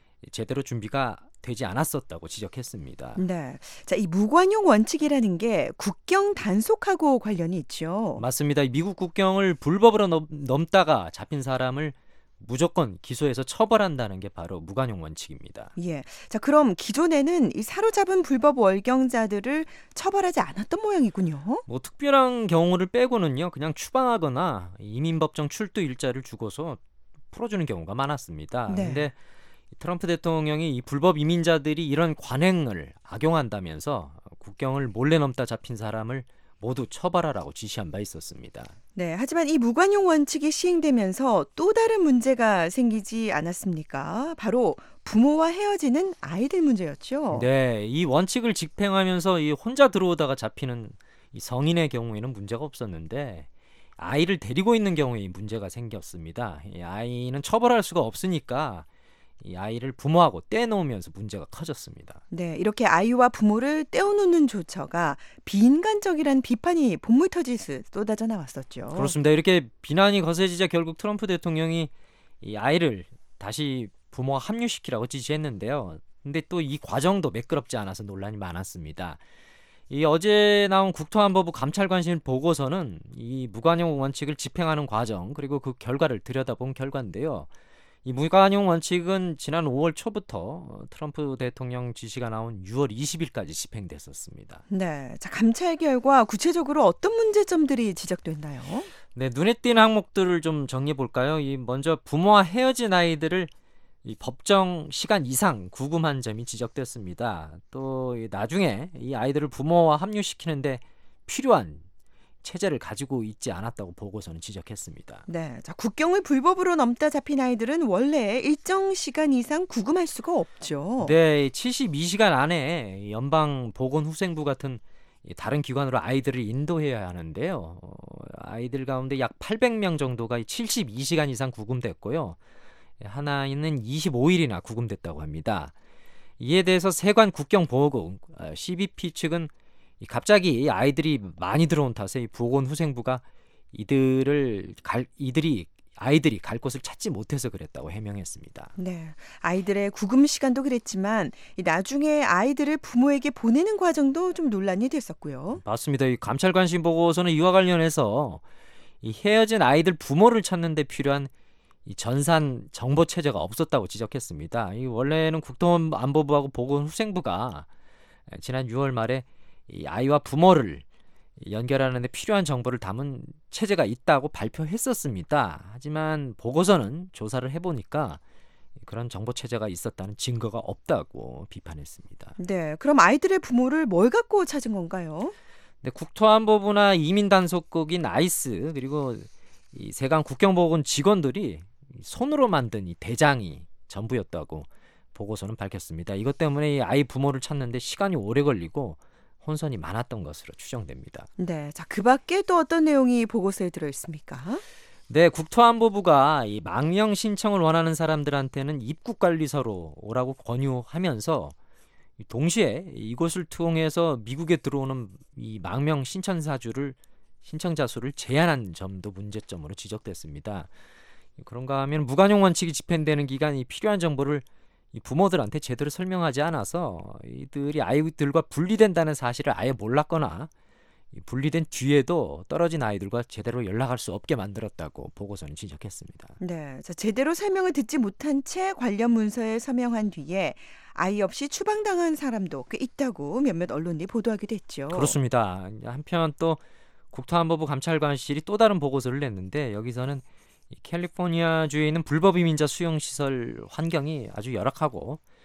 제대로 준비가 되지 않았었다고 지적했습니다. 네, 자, 이 무관용 원칙이라는 게 국경 단속하고 관련이 있죠. 맞습니다. 미국 국경을 불법으로 넘다가 잡힌 사람을 무조건 기소해서 처벌한다는 게 바로 무관용 원칙입니다. 예, 자, 그럼 기존에는 이 사로잡은 불법 월경자들을 처벌하지 않았던 모양이군요. 뭐 특별한 경우를 빼고는요, 그냥 추방하거나 이민법정 출두 일자를 주고서 풀어주는 경우가 많았습니다. 네. 근데 트럼프 대통령이 이 불법 이민자들이 이런 관행을 악용한다면서 국경을 몰래 넘다 잡힌 사람을 모두 처벌하라고 지시한 바 있었습니다. 네, 하지만 이 무관용 원칙이 시행되면서 또 다른 문제가 생기지 않았습니까? 바로 부모와 헤어지는 아이들 문제였죠. 네, 이 원칙을 집행하면서 이 혼자 들어오다가 잡히는 이 성인의 경우에는 문제가 없었는데 아이를 데리고 있는 경우에 이 문제가 생겼습니다. 이 아이는 처벌할 수가 없으니까 이 아이를 부모하고 떼놓으면서 문제가 커졌습니다. 네, 이렇게 아이와 부모를 떼어놓는 조처가 비인간적이란 비판이 본물터지듯 쏟아져 나왔었죠. 그렇습니다. 이렇게 비난이 거세지자 결국 트럼프 대통령이 이 아이를 다시 부모와 합류시키라고 지시했는데요. 근데 또 이 과정도 매끄럽지 않아서 논란이 많았습니다. 이 어제 나온 국토안보부 감찰관실 보고서는 이 무관용 원칙을 집행하는 과정 그리고 그 결과를 들여다본 결과인데요. 이 무관용 원칙은 지난 5월 초부터 트럼프 대통령 지시가 나온 6월 20일까지 집행됐었습니다. 네, 자, 감찰 결과 구체적으로 어떤 문제점들이 지적됐나요? 네, 눈에 띄는 항목들을 좀 정리해 볼까요? 먼저 부모와 헤어진 아이들을 이 법정 시간 이상 구금한 점이 지적됐습니다. 또 나중에 이 아이들을 부모와 합류시키는데 필요한 체제를 가지고 있지 않았다고 보고서는 지적했습니다. 네, 자, 국경을 불법으로 넘다 잡힌 아이들은 원래 일정 시간 이상 구금할 수가 없죠. 네, 72시간 안에 연방보건후생부 같은 다른 기관으로 아이들을 인도해야 하는데요. 아이들 가운데 약 800명 정도가 72시간 이상 구금됐고요. 하나는 25일이나 구금됐다고 합니다. 이에 대해서 세관 국경보호국 CBP 측은 갑자기 아이들이 많이 들어온 탓에 보건후생부가 아이들이 갈 곳을 찾지 못해서 그랬다고 해명했습니다. 네, 아이들의 구금 시간도 그랬지만 나중에 아이들을 부모에게 보내는 과정도 좀 논란이 됐었고요. 맞습니다. 이 감찰관실 보고서는 이와 관련해서 이 헤어진 아이들 부모를 찾는 데 필요한 이 전산 정보 체제가 없었다고 지적했습니다. 원래는 국토안보부하고 보건후생부가 지난 6월 말에 이 아이와 부모를 연결하는 데 필요한 정보를 담은 체제가 있다고 발표했었습니다. 하지만 보고서는 조사를 해보니까 그런 정보 체제가 있었다는 증거가 없다고 비판했습니다. 네, 그럼 아이들의 부모를 뭘 갖고 찾은 건가요? 네, 국토안보부나 이민단속국인 아이스 그리고 이 세관 국경보건 직원들이 손으로 만든 이 대장이 전부였다고 보고서는 밝혔습니다. 이것 때문에 이 아이 부모를 찾는데 시간이 오래 걸리고 혼선이 많았던 것으로 추정됩니다. 네, 자, 그 밖에 또 어떤 내용이 보고서에 들어있습니까? 네, 국토안보부가 이 망명 신청을 원하는 사람들한테는 입국관리소로 오라고 권유하면서 동시에 이곳을 통해서 미국에 들어오는 이 망명 신청자 수를 제한한 점도 문제점으로 지적됐습니다. 그런가 하면 무관용 원칙이 집행되는 기간 이 필요한 정보를 이 부모들한테 제대로 설명하지 않아서 이들이 아이들과 분리된다는 사실을 아예 몰랐거나 분리된 뒤에도 떨어진 아이들과 제대로 연락할 수 없게 만들었다고 보고서는 지적했습니다. 네, 자, 제대로 설명을 듣지 못한 채 관련 문서에 서명한 뒤에 아이 없이 추방당한 사람도 꽤 있다고 몇몇 언론이 보도하기도 했죠. 그렇습니다. 한편 또 국토안보부 감찰관실이 또 다른 보고서를 냈는데 여기서는 캘리포니아주에 있는 불법 이민자 수용시설 환경이 아주 열악하고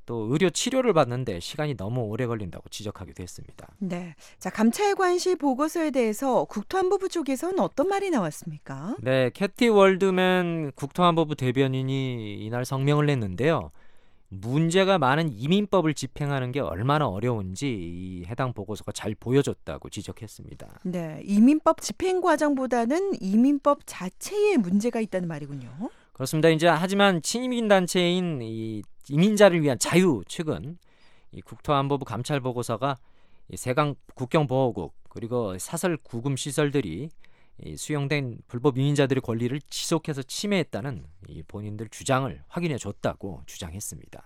또 의료 치료를 받는데 시간이 너무 오래 걸린다고 지적하기도 했습니다. 네. 자, 감찰 관시 보고서에 대해서 국토안보부 쪽에서는 어떤 말이 나왔습니까? 네, 캐티 월드맨 국토안보부 대변인이 이날 성명을 냈는데요. 문제가 많은 이민법을 집행하는 게 얼마나 어려운지 이 해당 보고서가 잘 보여줬다고 지적했습니다. 네. 이민법 집행 과정보다는 이민법 자체에 문제가 있다는 말이군요. 그렇습니다. 이제 하지만 친이민 단체인 이 이민자를 위한 자유 측은 이 국토안보부 감찰 보고서가 이 세강 국경보호국 그리고 사설 구금 시설들이 이 수용된 불법 이민자들의 권리를 지속해서 침해했다는 이 본인들 주장을 확인해 줬다고 주장했습니다.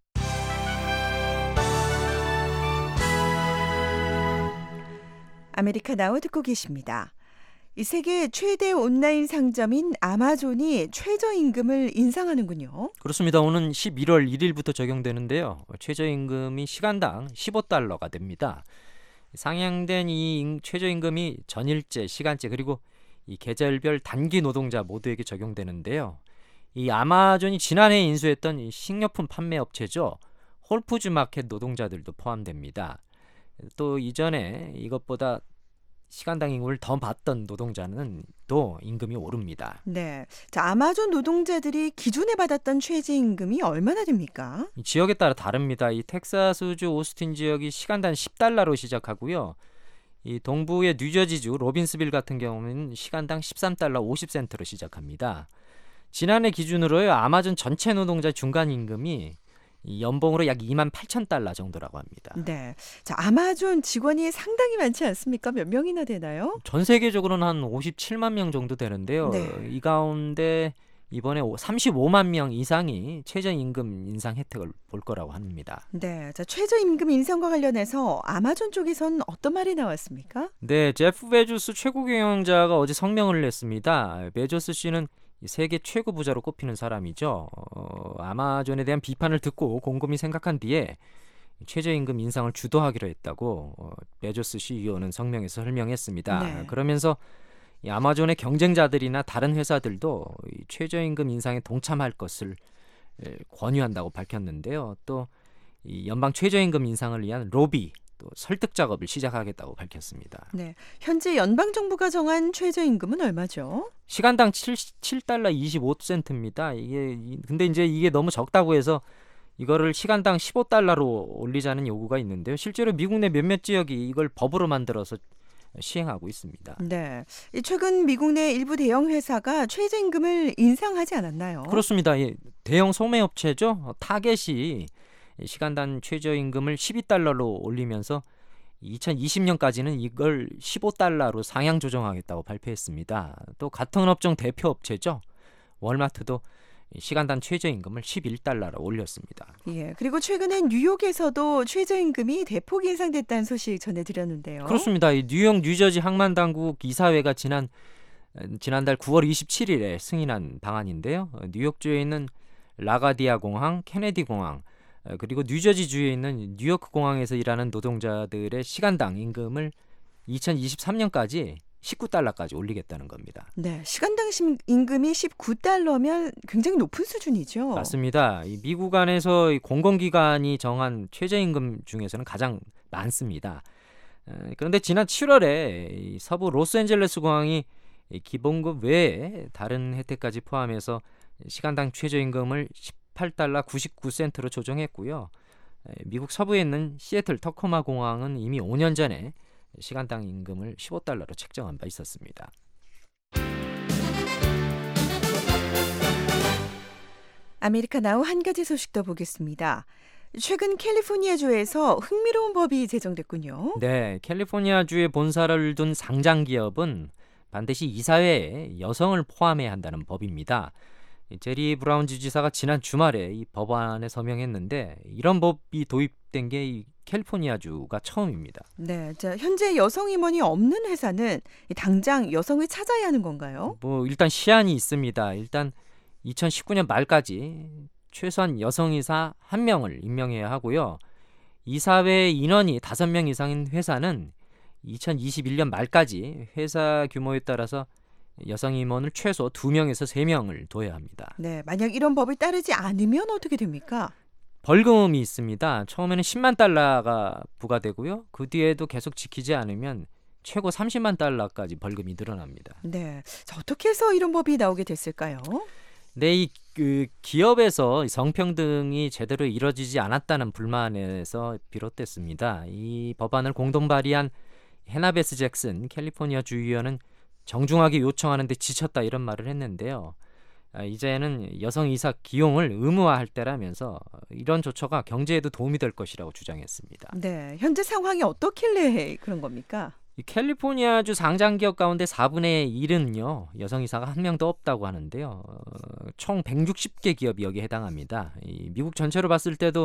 아메리카 나우 듣고 계십니다. 이 세계 최대 온라인 상점인 아마존이 최저임금을 인상하는군요. 그렇습니다. 오는 11월 1일부터 적용되는데요. 최저임금이 시간당 15달러가 됩니다. 상향된 이 최저임금이 전일제, 시간제 그리고 이 계절별 단기 노동자 모두에게 적용되는데요. 이 아마존이 지난해 인수했던 이 식료품 판매 업체죠. 홀푸즈 마켓 노동자들도 포함됩니다. 또 이전에 이것보다 시간당 임금을 더 받던 노동자는 또 임금이 오릅니다. 네. 자, 아마존 노동자들이 기존에 받았던 최저임금이 얼마나 됩니까? 이 지역에 따라 다릅니다. 이 텍사스주 오스틴 지역이 시간당 10달러로 시작하고요. 이 동부의 뉴저지주 로빈스빌 같은 경우는 시간당 13달러 50센트로 시작합니다. 지난해 기준으로요. 아마존 전체 노동자 중간 임금이 이 연봉으로 약 28,000달러 정도라고 합니다. 네. 자, 아마존 직원이 상당히 많지 않습니까? 몇 명이나 되나요? 전 세계적으로는 한 57만 명 정도 되는데요. 네. 이 가운데 이번에 35만 명 이상이 최저임금 인상 혜택을 볼 거라고 합니다. 네. 자, 최저임금 인상과 관련해서 아마존 쪽에서는 어떤 말이 나왔습니까? 네, 제프 베조스 최고 경영자가 어제 성명을 냈습니다. 베조스 씨는 세계 최고 부자로 꼽히는 사람이죠. 아마존에 대한 비판을 듣고 곰곰이 생각한 뒤에 최저임금 인상을 주도하기로 했다고 베조스 CEO는 성명에서 설명했습니다. 네. 그러면서 이 아마존의 경쟁자들이나 다른 회사들도 이 최저임금 인상에 동참할 것을 권유한다고 밝혔는데요. 또 이 연방 최저임금 인상을 위한 로비, 또 설득 작업을 시작하겠다고 밝혔습니다. 네. 현재 연방 정부가 정한 최저임금은 얼마죠? 시간당 7달러 25센트입니다. 근데 이제 이게 너무 적다고 해서 이거를 시간당 15달러로 올리자는 요구가 있는데요. 실제로 미국 내 몇몇 지역이 이걸 법으로 만들어서 시행하고 있습니다. 네. 최근 미국 내 일부 대형 회사가 최저임금을 인상하지 않았나요? 그렇습니다. 대형 소매업체죠. 타겟이 시간당 최저임금을 12달러로 올리면서 2020년까지는 이걸 15달러로 상향 조정하겠다고 발표했습니다. 또 같은 업종 대표 업체죠. 월마트도 시간당 최저임금을 11달러로 올렸습니다. 예. 그리고 최근엔 뉴욕에서도 최저임금이 대폭 인상됐다는 소식 전해드렸는데요. 그렇습니다. 이 뉴욕 뉴저지 항만당국 이사회가 지난달 9월 27일에 승인한 방안인데요. 뉴욕주에 있는 라가디아 공항, 케네디 공항, 그리고 뉴저지주에 있는 뉴요크 공항에서 일하는 노동자들의 시간당 임금을 2023년까지 19달러까지 올리겠다는 겁니다. 네, 시간당 임금이 19달러면 굉장히 높은 수준이죠. 맞습니다. 이 미국 안에서 공공기관이 정한 최저임금 중에서는 가장 많습니다. 그런데 지난 7월에 이 서부 로스앤젤레스 공항이 기본급 외에 다른 혜택까지 포함해서 시간당 최저임금을 18달러 99센트로 조정했고요. 미국 서부에 있는 시애틀 터코마 공항은 이미 5년 전에 시간당 임금을 15달러로 책정한 바 있었습니다. 아메리카 나우 한 가지 소식 더 보겠습니다. 최근 캘리포니아주에서 흥미로운 법이 제정됐군요. 네, 캘리포니아주에 본사를 둔 상장 기업은 반드시 이사회에 여성을 포함해야 한다는 법입니다. 제리 브라운 주지사가 지난 주말에 이 법안에 서명했는데 이런 법이 도입된 게 이 캘리포니아주가 처음입니다. 네, 자, 현재 여성 임원이 없는 회사는 당장 여성을 찾아야 하는 건가요? 일단 시한이 있습니다. 일단 2019년 말까지 최소한 여성이사 1명을 임명해야 하고요. 이사회 인원이 5명 이상인 회사는 2021년 말까지 회사 규모에 따라서 여성 임원을 최소 2명에서 3명을 둬야 합니다. 네, 만약 이런 법을 따르지 않으면 어떻게 됩니까? 벌금이 있습니다. 처음에는 10만 달러가 부과되고요. 그 뒤에도 계속 지키지 않으면 최고 30만 달러까지 벌금이 늘어납니다. 네. 자, 어떻게 해서 이런 법이 나오게 됐을까요? 네, 그 기업에서 성평등이 제대로 이루어지지 않았다는 불만에서 비롯됐습니다. 이 법안을 공동 발의한 헤나베스 잭슨 캘리포니아 주의원은 정중하게 요청하는데 지쳤다 이런 말을 했는데요. 이제는 여성 이사 기용을 의무화할 때라면서 이런 조처가 경제에도 도움이 될 것이라고 주장했습니다. 네. 현재 상황이 어떻길래 그런 겁니까? 이 캘리포니아주 상장 기업 가운데 4분의 1은요 여성 이사가 한 명도 없다고 하는데요. 총 160개 기업이 여기에 해당합니다. 이 미국 전체로 봤을 때도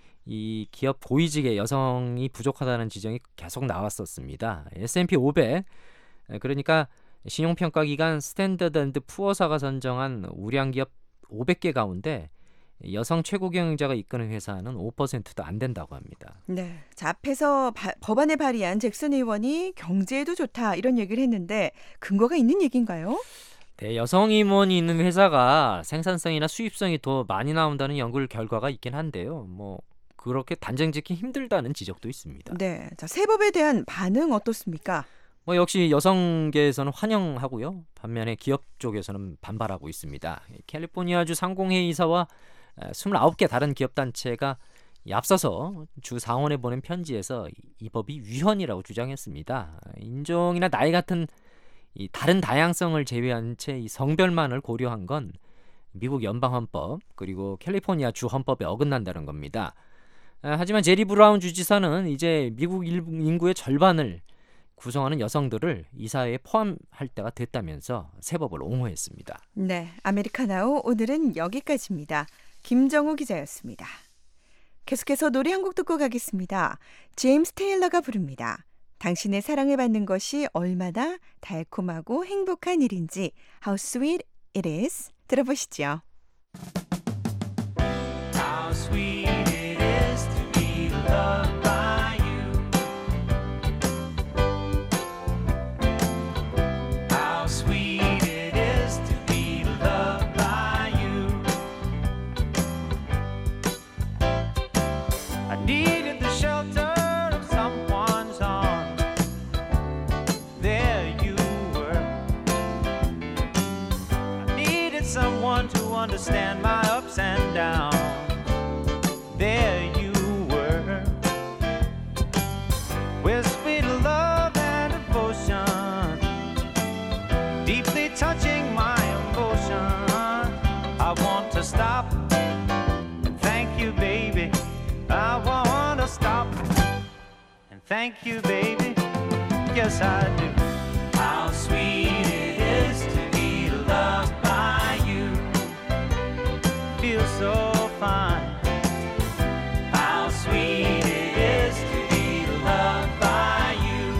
이 기업 고위직에 여성이 부족하다는 지적이 계속 나왔었습니다. S&P 500 그러니까 신용평가기관 스탠더드 앤드 푸어사가 선정한 우량 기업 500개 가운데 여성 최고 경영자가 이끄는 회사는 5%도 안 된다고 합니다. 네. 자, 앞에서 법안을 발의한 잭슨 의원이 경제에도 좋다 이런 얘기를 했는데 근거가 있는 얘기인가요? 네, 여성 임원이 있는 회사가 생산성이나 수입성이 더 많이 나온다는 연구 결과가 있긴 한데요. 뭐 그렇게 단정 짓기 힘들다는 지적도 있습니다. 네. 자, 새 법에 대한 반응 어떻습니까? 뭐 역시 여성계에서는 환영하고요. 반면에 기업 쪽에서는 반발하고 있습니다. 캘리포니아주 상공회의사와 29개 다른 기업단체가 앞서서 주 상원에 보낸 편지에서 이 법이 위헌이라고 주장했습니다. 인종이나 나이 같은 이 다른 다양성을 제외한 채 이 성별만을 고려한 건 미국 연방헌법 그리고 캘리포니아 주 헌법에 어긋난다는 겁니다. 하지만 제리 브라운 주지사는 이제 미국 인구의 절반을 구성하는 여성들을 이사회에 포함할 때가 됐다면서 새 법을 옹호했습니다. 네, 아메리카나우 오늘은 여기까지입니다. 김정우 기자였습니다. 계속해서 노래 한 곡 듣고 가겠습니다. 제임스 테일러가 부릅니다. 당신의 사랑을 받는 것이 얼마나 달콤하고 행복한 일인지 How sweet it is 들어보시죠. How sweet it is to be loved by you. How sweet it is to be loved by you. I needed the shelter of someone's arms. There you were. I needed someone to understand my ups and downs. There you were, with sweet love and devotion, deeply touching my emotion. I want to stop and thank you, baby. I want to stop and thank you, baby. Yes, I do. How sweet it is to be loved by you. Feels so fine. How sweet it is to be loved by you.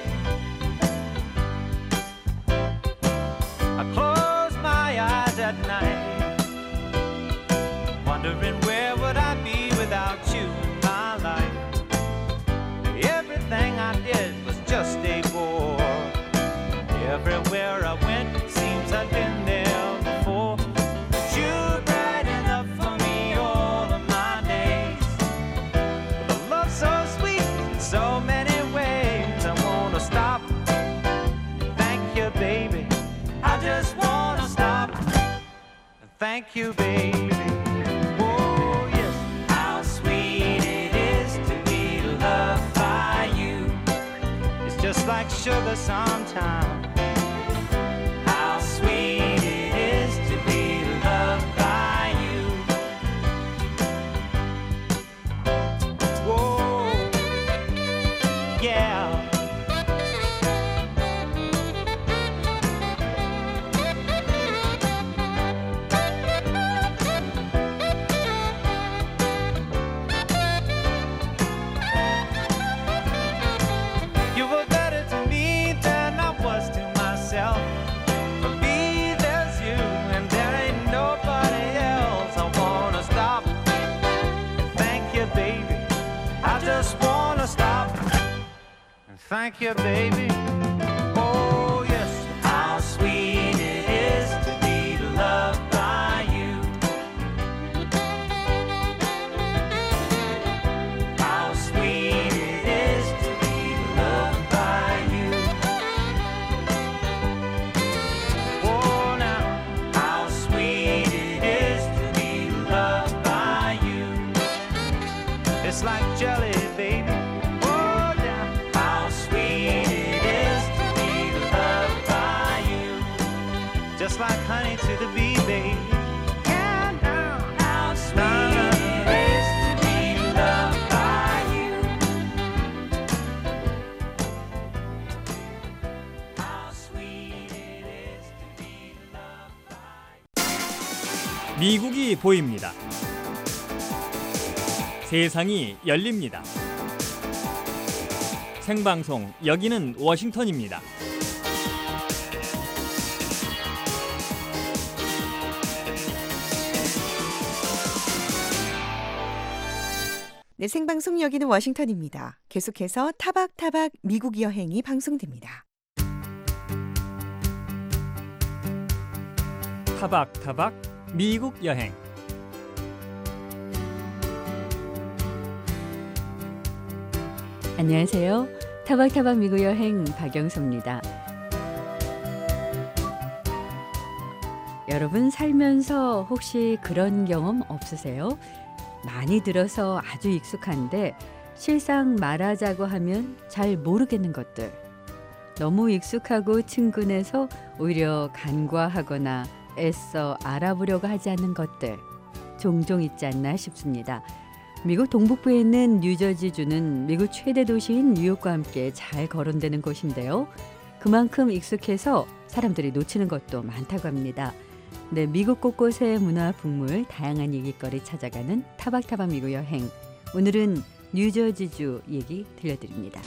I close my eyes at night, wondering where would I be without you in my life. Everything I did was just a bore. Everywhere I went, it seems I'd been there before. But you're bright enough for me all of my days. With a love so sweet in so many ways. I wanna stop and thank you, baby. I just wanna stop and thank you, baby. Oh yes, how sweet it is to be loved by you. It's just like sugar sometimes. How sweet it is to be loved by you. Whoa, yeah. You were better to me than I was to myself. For me, there's you, and there ain't nobody else. I wanna stop and thank you, baby. I just wanna stop and thank you, baby. Oh yes, how sweet it is to be loved by you. 미국이 보입니다. 세상이 열립니다. 생방송 여기는 워싱턴입니다. 네, 생방송 여기는 워싱턴입니다. 계속해서 타박타박 미국 여행이 방송됩니다. 타박타박 미국 여행. 안녕하세요. 타박타박 미국 여행 박영서입니다. 여러분 살면서 혹시 그런 경험 없으세요? 많이 들어서 아주 익숙한데 실상 말하자고 하면 잘 모르겠는 것들. 너무 익숙하고 친근해서 오히려 간과하거나 애써 알아보려고 하지 않는 것들. 종종 있지 않나 싶습니다. 미국 동북부에 있는 뉴저지주는 미국 최대 도시인 뉴욕과 함께 잘 거론되는 곳인데요. 그만큼 익숙해서 사람들이 놓치는 것도 많다고 합니다. 네, 미국 곳곳의 문화, 풍물, 다양한 얘기거리 찾아가는 타박타박 미국 여행. 오늘은 뉴저지주 얘기 들려드립니다.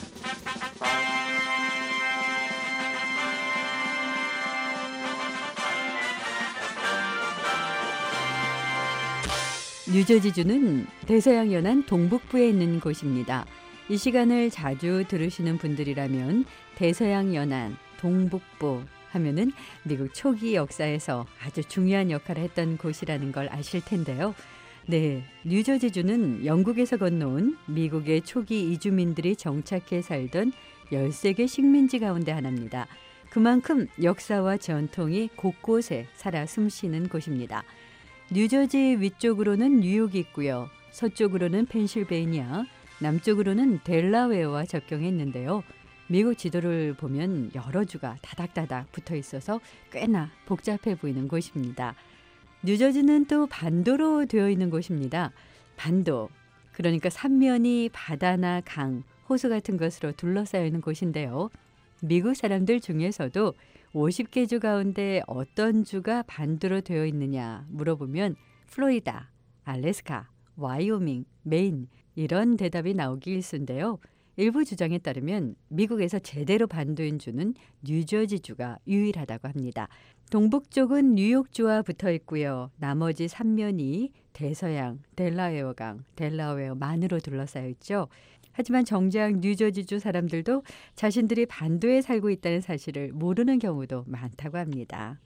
뉴저지주는 대서양 연안 동북부에 있는 곳입니다. 이 시간을 자주 들으시는 분들이라면 대서양 연안 동북부 하면은 미국 초기 역사에서 아주 중요한 역할을 했던 곳이라는 걸 아실 텐데요. 네, 뉴저지주는 영국에서 건너온 미국의 초기 이주민들이 정착해 살던 13개 식민지 가운데 하나입니다. 그만큼 역사와 전통이 곳곳에 살아 숨쉬는 곳입니다. 뉴저지 위쪽으로는 뉴욕이 있고요. 서쪽으로는 펜실베이니아, 남쪽으로는 델라웨어와 접경해 있는데요. 미국 지도를 보면 여러 주가 다닥다닥 붙어 있어서 꽤나 복잡해 보이는 곳입니다. 뉴저지는 또 반도로 되어 있는 곳입니다. 반도, 그러니까 삼면이 바다나 강, 호수 같은 것으로 둘러싸여 있는 곳인데요. 미국 사람들 중에서도 50개 주 가운데 어떤 주가 반도로 되어 있느냐 물어보면 플로리다, 알래스카, 와이오밍, 메인 이런 대답이 나오기 일쑤인데요. 일부 주장에 따르면 미국에서 제대로 반도인 주는 뉴저지주가 유일하다고 합니다. 동북쪽은 뉴욕주와 붙어 있고요. 나머지 3면이 대서양, 델라웨어강, 델라웨어만으로 둘러싸여 있죠. 하지만 정작 뉴저지주 사람들도 자신들이 반도에 살고 있다는 사실을 모르는 경우도 많다고 합니다.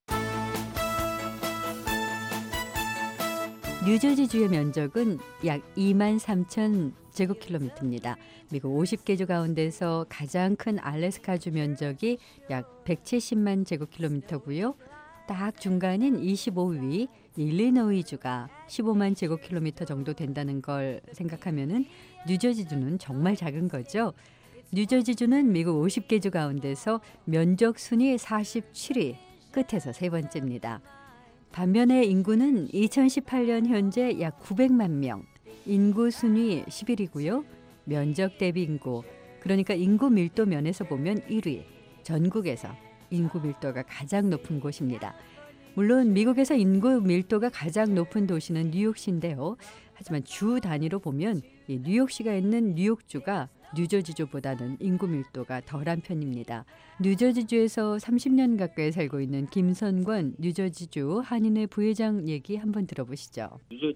뉴저지주의 면적은 약 23,000 제곱킬로미터입니다. 미국 50개 주 가운데서 가장 큰 알래스카주 면적이 약 170만 제곱킬로미터고요. 딱 중간인 25위 일리노이주가 15만 제곱킬로미터 정도 된다는 걸 생각하면은 뉴저지주는 정말 작은 거죠. 뉴저지주는 미국 50개 주 가운데서 면적 순위 47위, 끝에서 세 번째입니다. 반면에 인구는 2018년 현재 약 900만 명, 인구 순위 11위고요. 면적 대비 인구, 그러니까 인구 밀도 면에서 보면 1위, 전국에서 인구 밀도가 가장 높은 곳입니다. 물론 미국에서 인구 밀도가 가장 높은 도시는 뉴욕시인데요. 하지만 주 단위로 보면 이 뉴욕시가 있는 뉴욕주가 뉴저지주보다는 인구 밀도가 덜한 편입니다. 뉴저지주에서 30년 가까이 살고 있는 김선권 뉴저지주 한인회 부회장 얘기 한번 들어보시죠.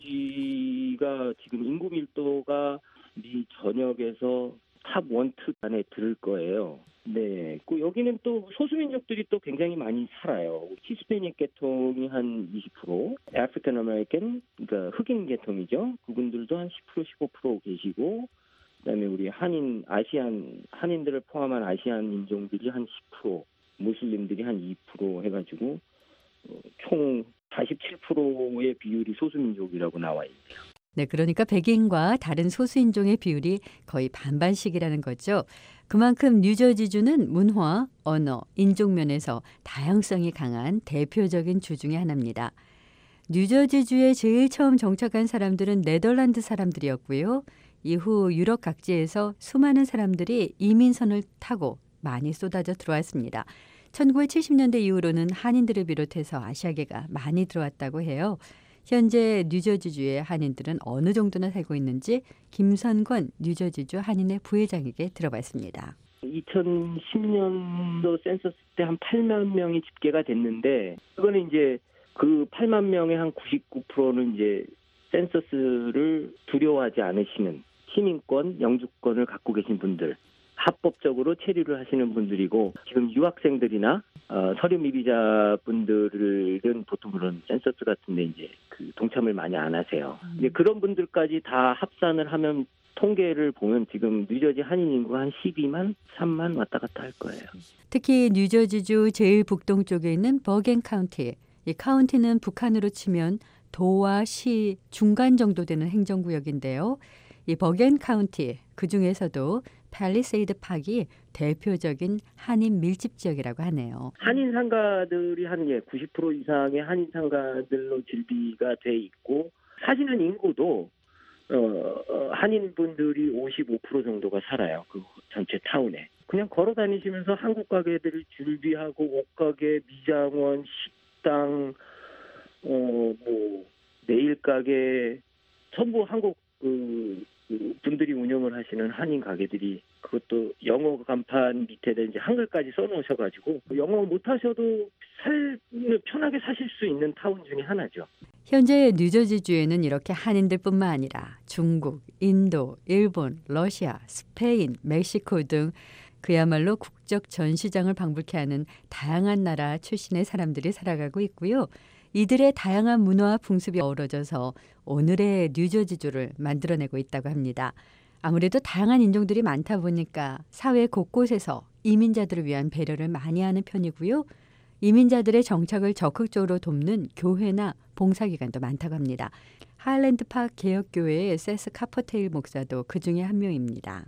뉴저지가 지금 인구 밀도가 미 전역에서 탑 1, 2 안에 들을 거예요. 네, 여기는 또 소수민족들이 또 굉장히 많이 살아요. 히스패닉 계통이 한 20%, 아프리칸 아메리칸, 그러니까 흑인 계통이죠. 그분들도 한 10%, 15% 계시고, 그다음에 우리 한인들을 포함한 아시안 인종들이 한 10%, 무슬림들이 한 2% 해가지고 총 47%의 비율이 소수민족이라고 나와 있네요. 네, 그러니까 백인과 다른 소수인종의 비율이 거의 반반씩이라는 거죠. 그만큼 뉴저지주는 문화, 언어, 인종 면에서 다양성이 강한 대표적인 주 중에 하나입니다. 뉴저지주에 제일 처음 정착한 사람들은 네덜란드 사람들이었고요. 이후 유럽 각지에서 수많은 사람들이 이민선을 타고 많이 쏟아져 들어왔습니다. 1970년대 이후로는 한인들을 비롯해서 아시아계가 많이 들어왔다고 해요. 현재 뉴저지주의 한인들은 어느 정도나 살고 있는지 김선권 뉴저지주 한인회 부회장에게 들어봤습니다. 2010년도 센서스 때 한 8만 명이 집계가 됐는데 그거는 이제 그 8만 명의 한 99%는 이제 센서스를 두려워하지 않으시는 시민권, 영주권을 갖고 계신 분들, 합법적으로 체류를 하시는 분들이고 지금 유학생들이나 서류 미비자 분들은 보통 그런 센서스 같은데 이제 그 동참을 많이 안 하세요. 이제 그런 분들까지 다 합산을 하면 통계를 보면 지금 뉴저지 한인 인구가 한 12만, 3만 왔다 갔다 할 거예요. 특히 뉴저지주 제일 북동쪽에 있는 버겐 카운티. 이 카운티는 북한으로 치면 도와 시 중간 정도 되는 행정구역인데요. 이 버겐 카운티 그중에서도 팰리세이드 파크이 대표적인 한인 밀집 지역이라고 하네요. 한인 상가들이 한 90% 이상의 한인 상가들로 질비가 돼 있고 사시는 인구도 한인분들이 55% 정도가 살아요. 그 전체 타운에. 그냥 걸어 다니시면서 한국 가게들을 줄비하고 옷가게, 미장원, 식당, 네일 가게 전부 한국 분들이 운영을 하시는 한인 가게들이 그것도 영어 간판 밑에다 이제 한글까지 써놓으셔가지고 영어 못하셔도 편하게 사실 수 있는 타운 중에 하나죠. 현재 뉴저지주에는 이렇게 한인들뿐만 아니라 중국, 인도, 일본, 러시아, 스페인, 멕시코 등 그야말로 국적 전시장을 방불케 하는 다양한 나라 출신의 사람들이 살아가고 있고요. 이들의 다양한 문화와 풍습이 어우러져서 오늘의 뉴저지주를 만들어내고 있다고 합니다. 아무래도 다양한 인종들이 많다 보니까 사회 곳곳에서 이민자들을 위한 배려를 많이 하는 편이고요. 이민자들의 정착을 적극적으로 돕는 교회나 봉사기관도 많다고 합니다. 하일랜드 파크 개혁교회의 세스 카퍼테일 목사도 그중에 한 명입니다.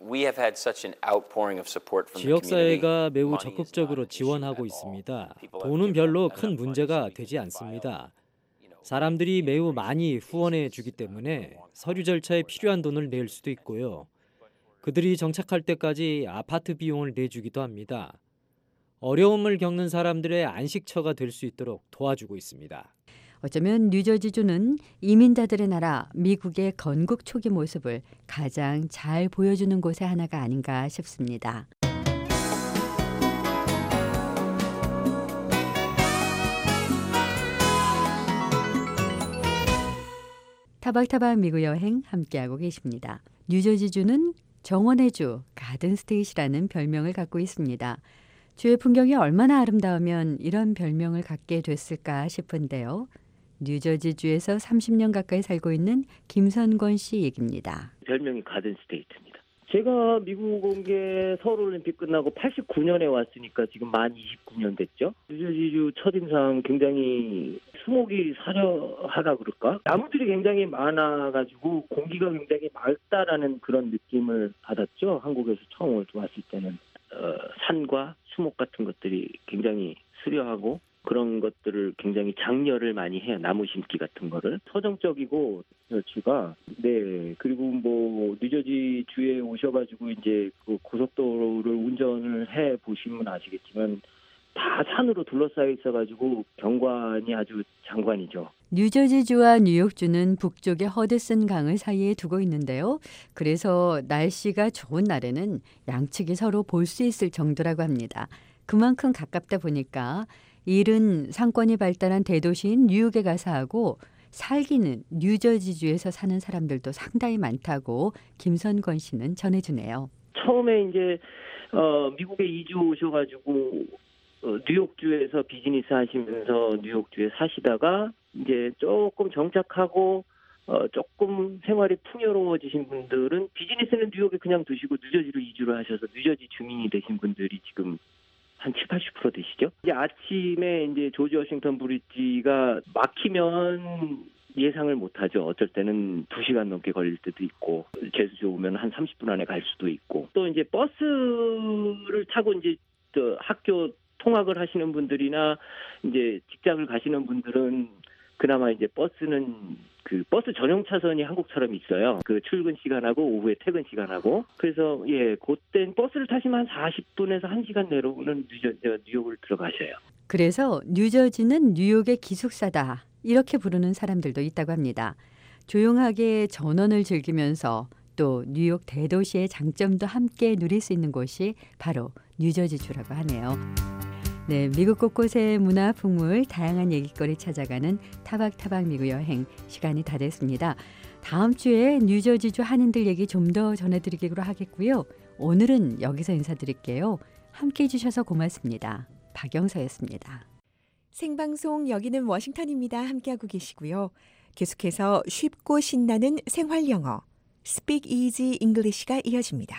지역사회가 매우 적극적으로 지원하고 있습니다. 돈은 별로 큰 문제가 되지 않습니다. 사람들이 매우 많이 후원해 주기 때문에 서류 절차에 필요한 돈을 낼 수도 있고요. 그들이 정착할 때까지 아파트 비용을 내주기도 합니다. 어려움을 겪는 사람들의 안식처가 될 수 있도록 도와주고 있습니다. 어쩌면 뉴저지주는 이민자들의 나라 미국의 건국 초기 모습을 가장 잘 보여주는 곳의 하나가 아닌가 싶습니다. 타박타박 미국 여행 함께하고 계십니다. 뉴저지주는 정원의 주, 가든스테이트라는 별명을 갖고 있습니다. 주의 풍경이 얼마나 아름다우면 이런 별명을 갖게 됐을까 싶은데요. 뉴저지주에서 30년 가까이 살고 있는 김선권 씨 얘기입니다. 별명이 가든스테이트입니다. 제가 미국 온 게 서울올림픽 끝나고 89년에 왔으니까 지금 만 29년 됐죠. 뉴저지주 첫인상 굉장히 수목이 사려하다 그럴까? 나무들이 굉장히 많아가지고 공기가 굉장히 맑다라는 그런 느낌을 받았죠. 한국에서 처음 왔을 때는 산과 수목 같은 것들이 굉장히 수려하고 그런 것들을 굉장히 장려를 많이 해요. 나무 심기 같은 거를. 서정적이고 주가 그리고 뉴저지 주에 오셔가지고 이제 그 고속도로를 운전을 해 보시면 아시겠지만 다 산으로 둘러싸여 있어가지고 경관이 아주 장관이죠. 뉴저지주와 뉴욕주는 북쪽의 허드슨 강을 사이에 두고 있는데요. 그래서 날씨가 좋은 날에는 양측이 서로 볼 수 있을 정도라고 합니다. 그만큼 가깝다 보니까 일은 상권이 발달한 대도시인 뉴욕에 가서 하고 살기는 뉴저지주에서 사는 사람들도 상당히 많다고 김선권 씨는 전해주네요. 처음에 이제 미국에 이주 오셔가지고 뉴욕주에서 비즈니스 하시면서 뉴욕주에 사시다가 이제 조금 정착하고 조금 생활이 풍요로워지신 분들은 비즈니스는 뉴욕에 그냥 두시고 뉴저지로 이주를 하셔서 뉴저지 주민이 되신 분들이 지금 한 70-80% 되시죠. 이제 아침에 이제 조지 워싱턴 브리지가 막히면 예상을 못하죠. 어쩔 때는 2시간 넘게 걸릴 때도 있고 제주도 오면 한 30분 안에 갈 수도 있고 또 이제 버스를 타고 이제 학교 통학을 하시는 분들이나 이제 직장을 가시는 분들은 그나마 이제 버스는 그 버스 전용 차선이 한국처럼 있어요. 그 출근 시간하고 오후에 퇴근 시간하고 그래서 그때 버스를 타시면 한 40분에서 1시간 내로는 뉴욕을 들어가셔요. 그래서 뉴저지는 뉴욕의 기숙사다 이렇게 부르는 사람들도 있다고 합니다. 조용하게 전원을 즐기면서 또 뉴욕 대도시의 장점도 함께 누릴 수 있는 곳이 바로 뉴저지주라고 하네요. 네, 미국 곳곳의 문화, 풍물, 다양한 얘기거리 찾아가는 타박타박 미국 여행 시간이 다 됐습니다. 다음 주에 뉴저지주 한인들 얘기 좀 더 전해드리기로 하겠고요. 오늘은 여기서 인사드릴게요. 함께해 주셔서 고맙습니다. 박영서였습니다. 생방송 여기는 워싱턴입니다. 함께하고 계시고요. 계속해서 쉽고 신나는 생활 영어 Speak Easy English가 이어집니다.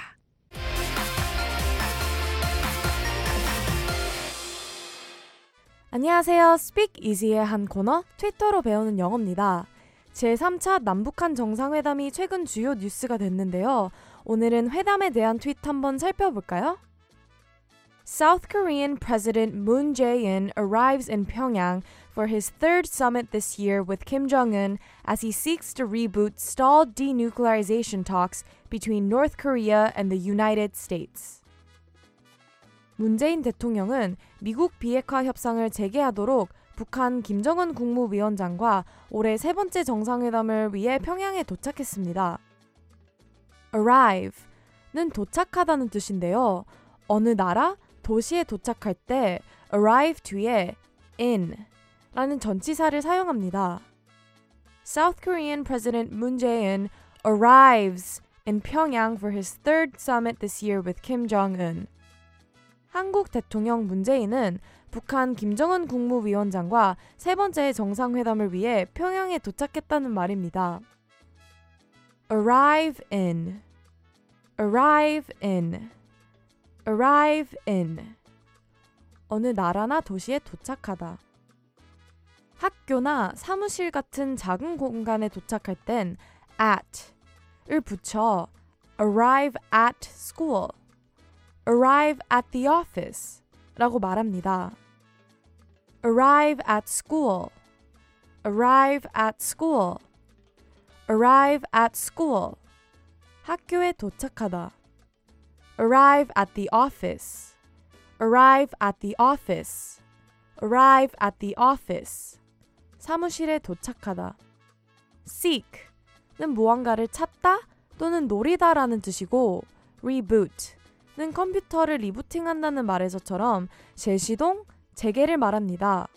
안녕하세요. Speak Easy의 한 코너 트위터로 배우는 영어입니다. 제3차 남북한 정상회담이 최근 주요 뉴스가 됐는데요. 오늘은 회담에 대한 트윗 한번 살펴볼까요? South Korean President Moon Jae-in arrives in Pyongyang for his third summit this year with Kim Jong-un as he seeks to reboot stalled denuclearization talks between North Korea and the United States. 문재인 대통령은 미국 비핵화 협상을 재개하도록 북한 김정은 국무위원장과 올해 세 번째 정상회담을 위해 평양에 도착했습니다. arrive는 도착하다는 뜻인데요. 어느 나라, 도시에 도착할 때 arrive 뒤에 in 라는 전치사를 사용합니다. South Korean President Moon Jae-in arrives in Pyongyang for his third summit this year with Kim Jong-un. 한국 대통령 문재인은 북한 김정은 국무위원장과 세 번째 정상회담을 위해 평양에 도착했다는 말입니다. arrive in, arrive in, arrive in. 어느 나라나 도시에 도착하다. 학교나 사무실 같은 작은 공간에 도착할 땐 at을 붙여 arrive at school, arrive at the office 라고 말합니다. arrive at school, arrive at school, arrive at school. 학교에 도착하다. arrive at the office, arrive at the office, arrive at the office. 사무실에 도착하다. seek는 무언가를 찾다 또는 노리다라는 뜻이고 reboot는 컴퓨터를 리부팅한다는 말에서처럼 재시동, 재개를 말합니다.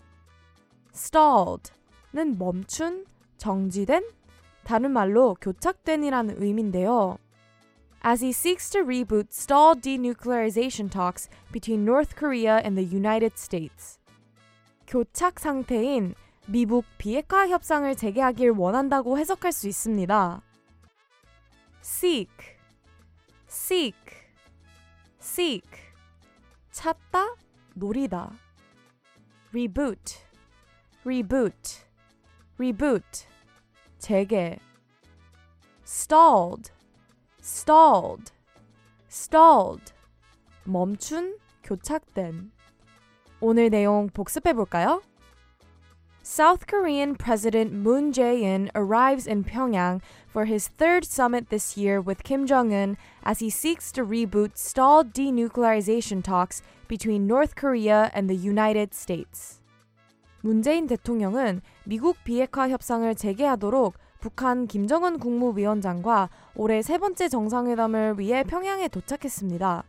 stalled는 멈춘, 정지된, 다른 말로 교착된이라는 의미인데요. As he seeks to reboot stalled denuclearization talks between North Korea and the United States. 교착 상태인 미북 비핵화 협상을 재개하길 원한다고 해석할 수 있습니다. seek, seek, seek. 찾다, 노리다. reboot, reboot, reboot. 재개. stalled, stalled, stalled. 멈춘, 교착된. 오늘 내용 복습해 볼까요? South Korean President Moon Jae-in arrives in Pyongyang for his third summit this year with Kim Jong-un as he seeks to reboot stalled denuclearization talks between North Korea and the United States. 문재인 대통령은 미국 비핵화 협상을 재개하도록 북한 김정은 국무위원장과 올해 세 번째 정상회담을 위해 평양에 도착했습니다.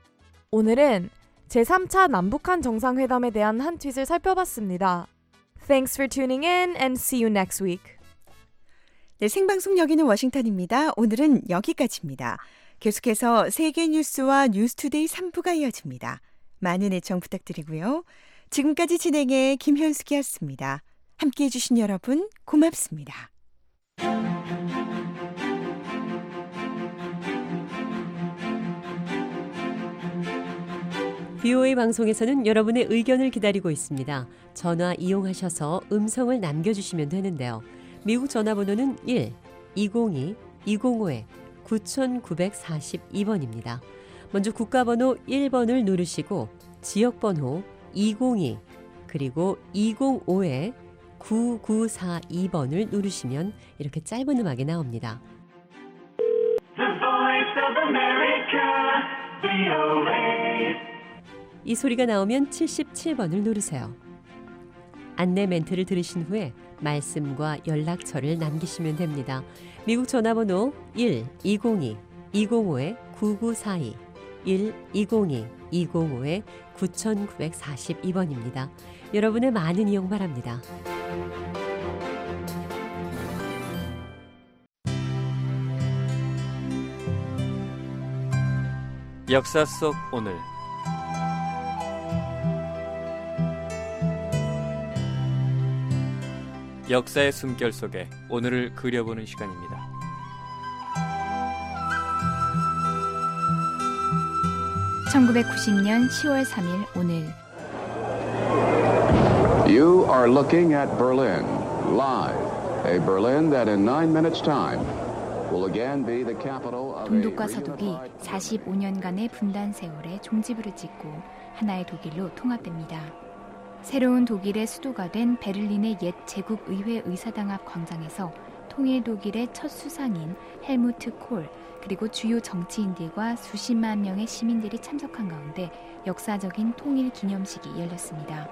오늘은 제3차 남북한 정상회담에 대한 한 트윗을 살펴봤습니다. Thanks for tuning in and see you next week. 네, 생방송 여기는 워싱턴입니다. 오늘은 여기까지입니다. 계속해서 세계 뉴스와 뉴스투데이 3부가 이어집니다. 많은 애청 부탁드리고요. 지금까지 진행의 김현숙이었습니다. 함께해 주신 여러분 고맙습니다. VOA 방송에서는 여러분의 의견을 기다리고 있습니다. 전화 이용하셔서 음성을 남겨주시면 되는데요. 미국 전화번호는 1-202-205-9942번입니다. 먼저 국가번호 1번을 누르시고 지역번호 202 그리고 205-9942번을 누르시면 이렇게 짧은 음악이 나옵니다. The Voice of America, VOA. 이 소리가 나오면 77번을 누르세요. 안내 멘트를 들으신 후에 말씀과 연락처를 남기시면 됩니다. 미국 전화번호 1-202-205-9942 1-202-205-9942번입니다. 여러분의 많은 이용 바랍니다. 역사 속 오늘 역사의 숨결 속에 오늘을 그려보는 시간입니다. (1990년 10월 3일) 오늘 You are looking at Berlin, live. A Berlin that in 9 minutes' time will again be the capital of a 동독과 서독이 45년간의 분단 세월에 종지부를 찍고 하나의 독일로 통합됩니다. 새로운 독일의 수도가 된 베를린의 옛 제국의회 의사당 앞 광장에서 통일 독일의 첫 수상인 헬무트 콜 그리고 주요 정치인들과 수십만 명의 시민들이 참석한 가운데 역사적인 통일 기념식이 열렸습니다.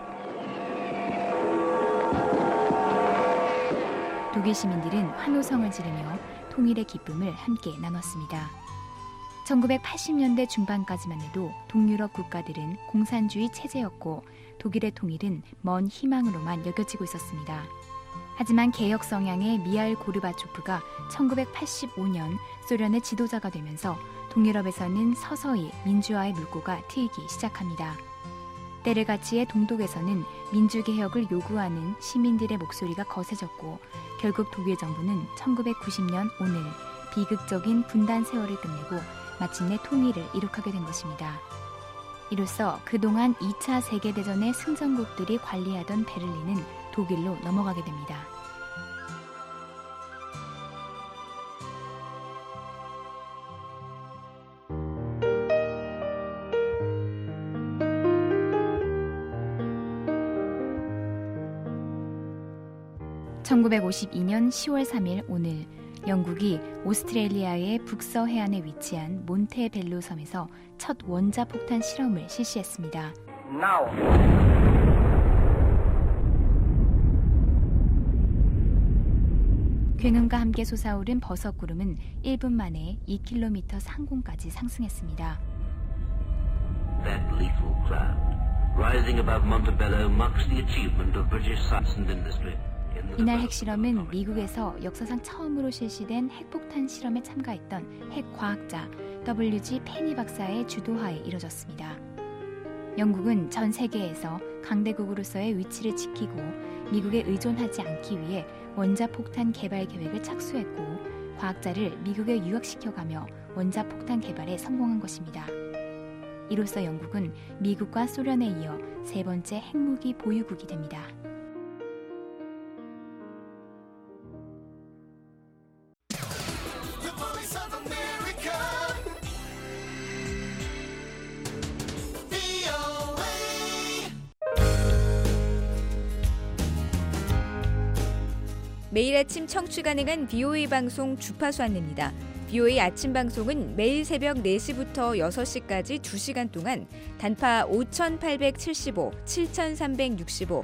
독일 시민들은 환호성을 지르며 통일의 기쁨을 함께 나눴습니다. 1980년대 중반까지만 해도 동유럽 국가들은 공산주의 체제였고 독일의 통일은 먼 희망으로만 여겨지고 있었습니다. 하지만 개혁 성향의 미하일 고르바초프가 1985년 소련의 지도자가 되면서 동유럽에서는 서서히 민주화의 물꼬가 트이기 시작합니다. 때를 같이의 동독에서는 민주개혁을 요구하는 시민들의 목소리가 거세졌고 결국 독일 정부는 1990년 오늘 비극적인 분단 세월을 끝내고 마침내 통일을 이룩하게 된 것입니다. 이로써 그동안 2차 세계대전의 승전국들이 관리하던 베를린은 독일로 넘어가게 됩니다. (1952년 10월 3일) 오늘 영국이 오스트레일리아의 북서해안에 위치한 몬테벨로 섬에서 첫 원자폭탄 실험을 실시했습니다. Now. 굉음과 함께 솟아오른 버섯구름은 1분 만에 2km 상공까지 상승했습니다. That lethal cloud rising above Montebello marks the achievement of British science and industry. 이날 핵실험은 미국에서 역사상 처음으로 실시된 핵폭탄 실험에 참가했던 핵과학자 W.G. 페니 박사의 주도하에 이뤄졌습니다. 영국은 전 세계에서 강대국으로서의 위치를 지키고 미국에 의존하지 않기 위해 원자폭탄 개발 계획을 착수했고 과학자를 미국에 유학시켜가며 원자폭탄 개발에 성공한 것입니다. 이로써 영국은 미국과 소련에 이어 세 번째 핵무기 보유국이 됩니다. 매일 아침 청취 가능한 BOA 방송 주파수 안내입니다. BOA 아침 방송은 매일 새벽 4시부터 6시까지 2시간 동안 단파 5,875, 7,365,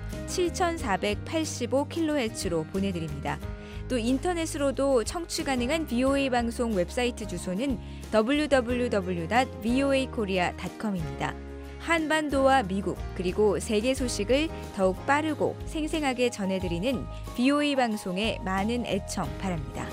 7,485kHz로 보내드립니다. 또 인터넷으로도 청취 가능한 BOA 방송 웹사이트 주소는 www.voakorea.com입니다. 한반도와 미국 그리고 세계 소식을 더욱 빠르고 생생하게 전해드리는 BOA 방송에 많은 애청 바랍니다.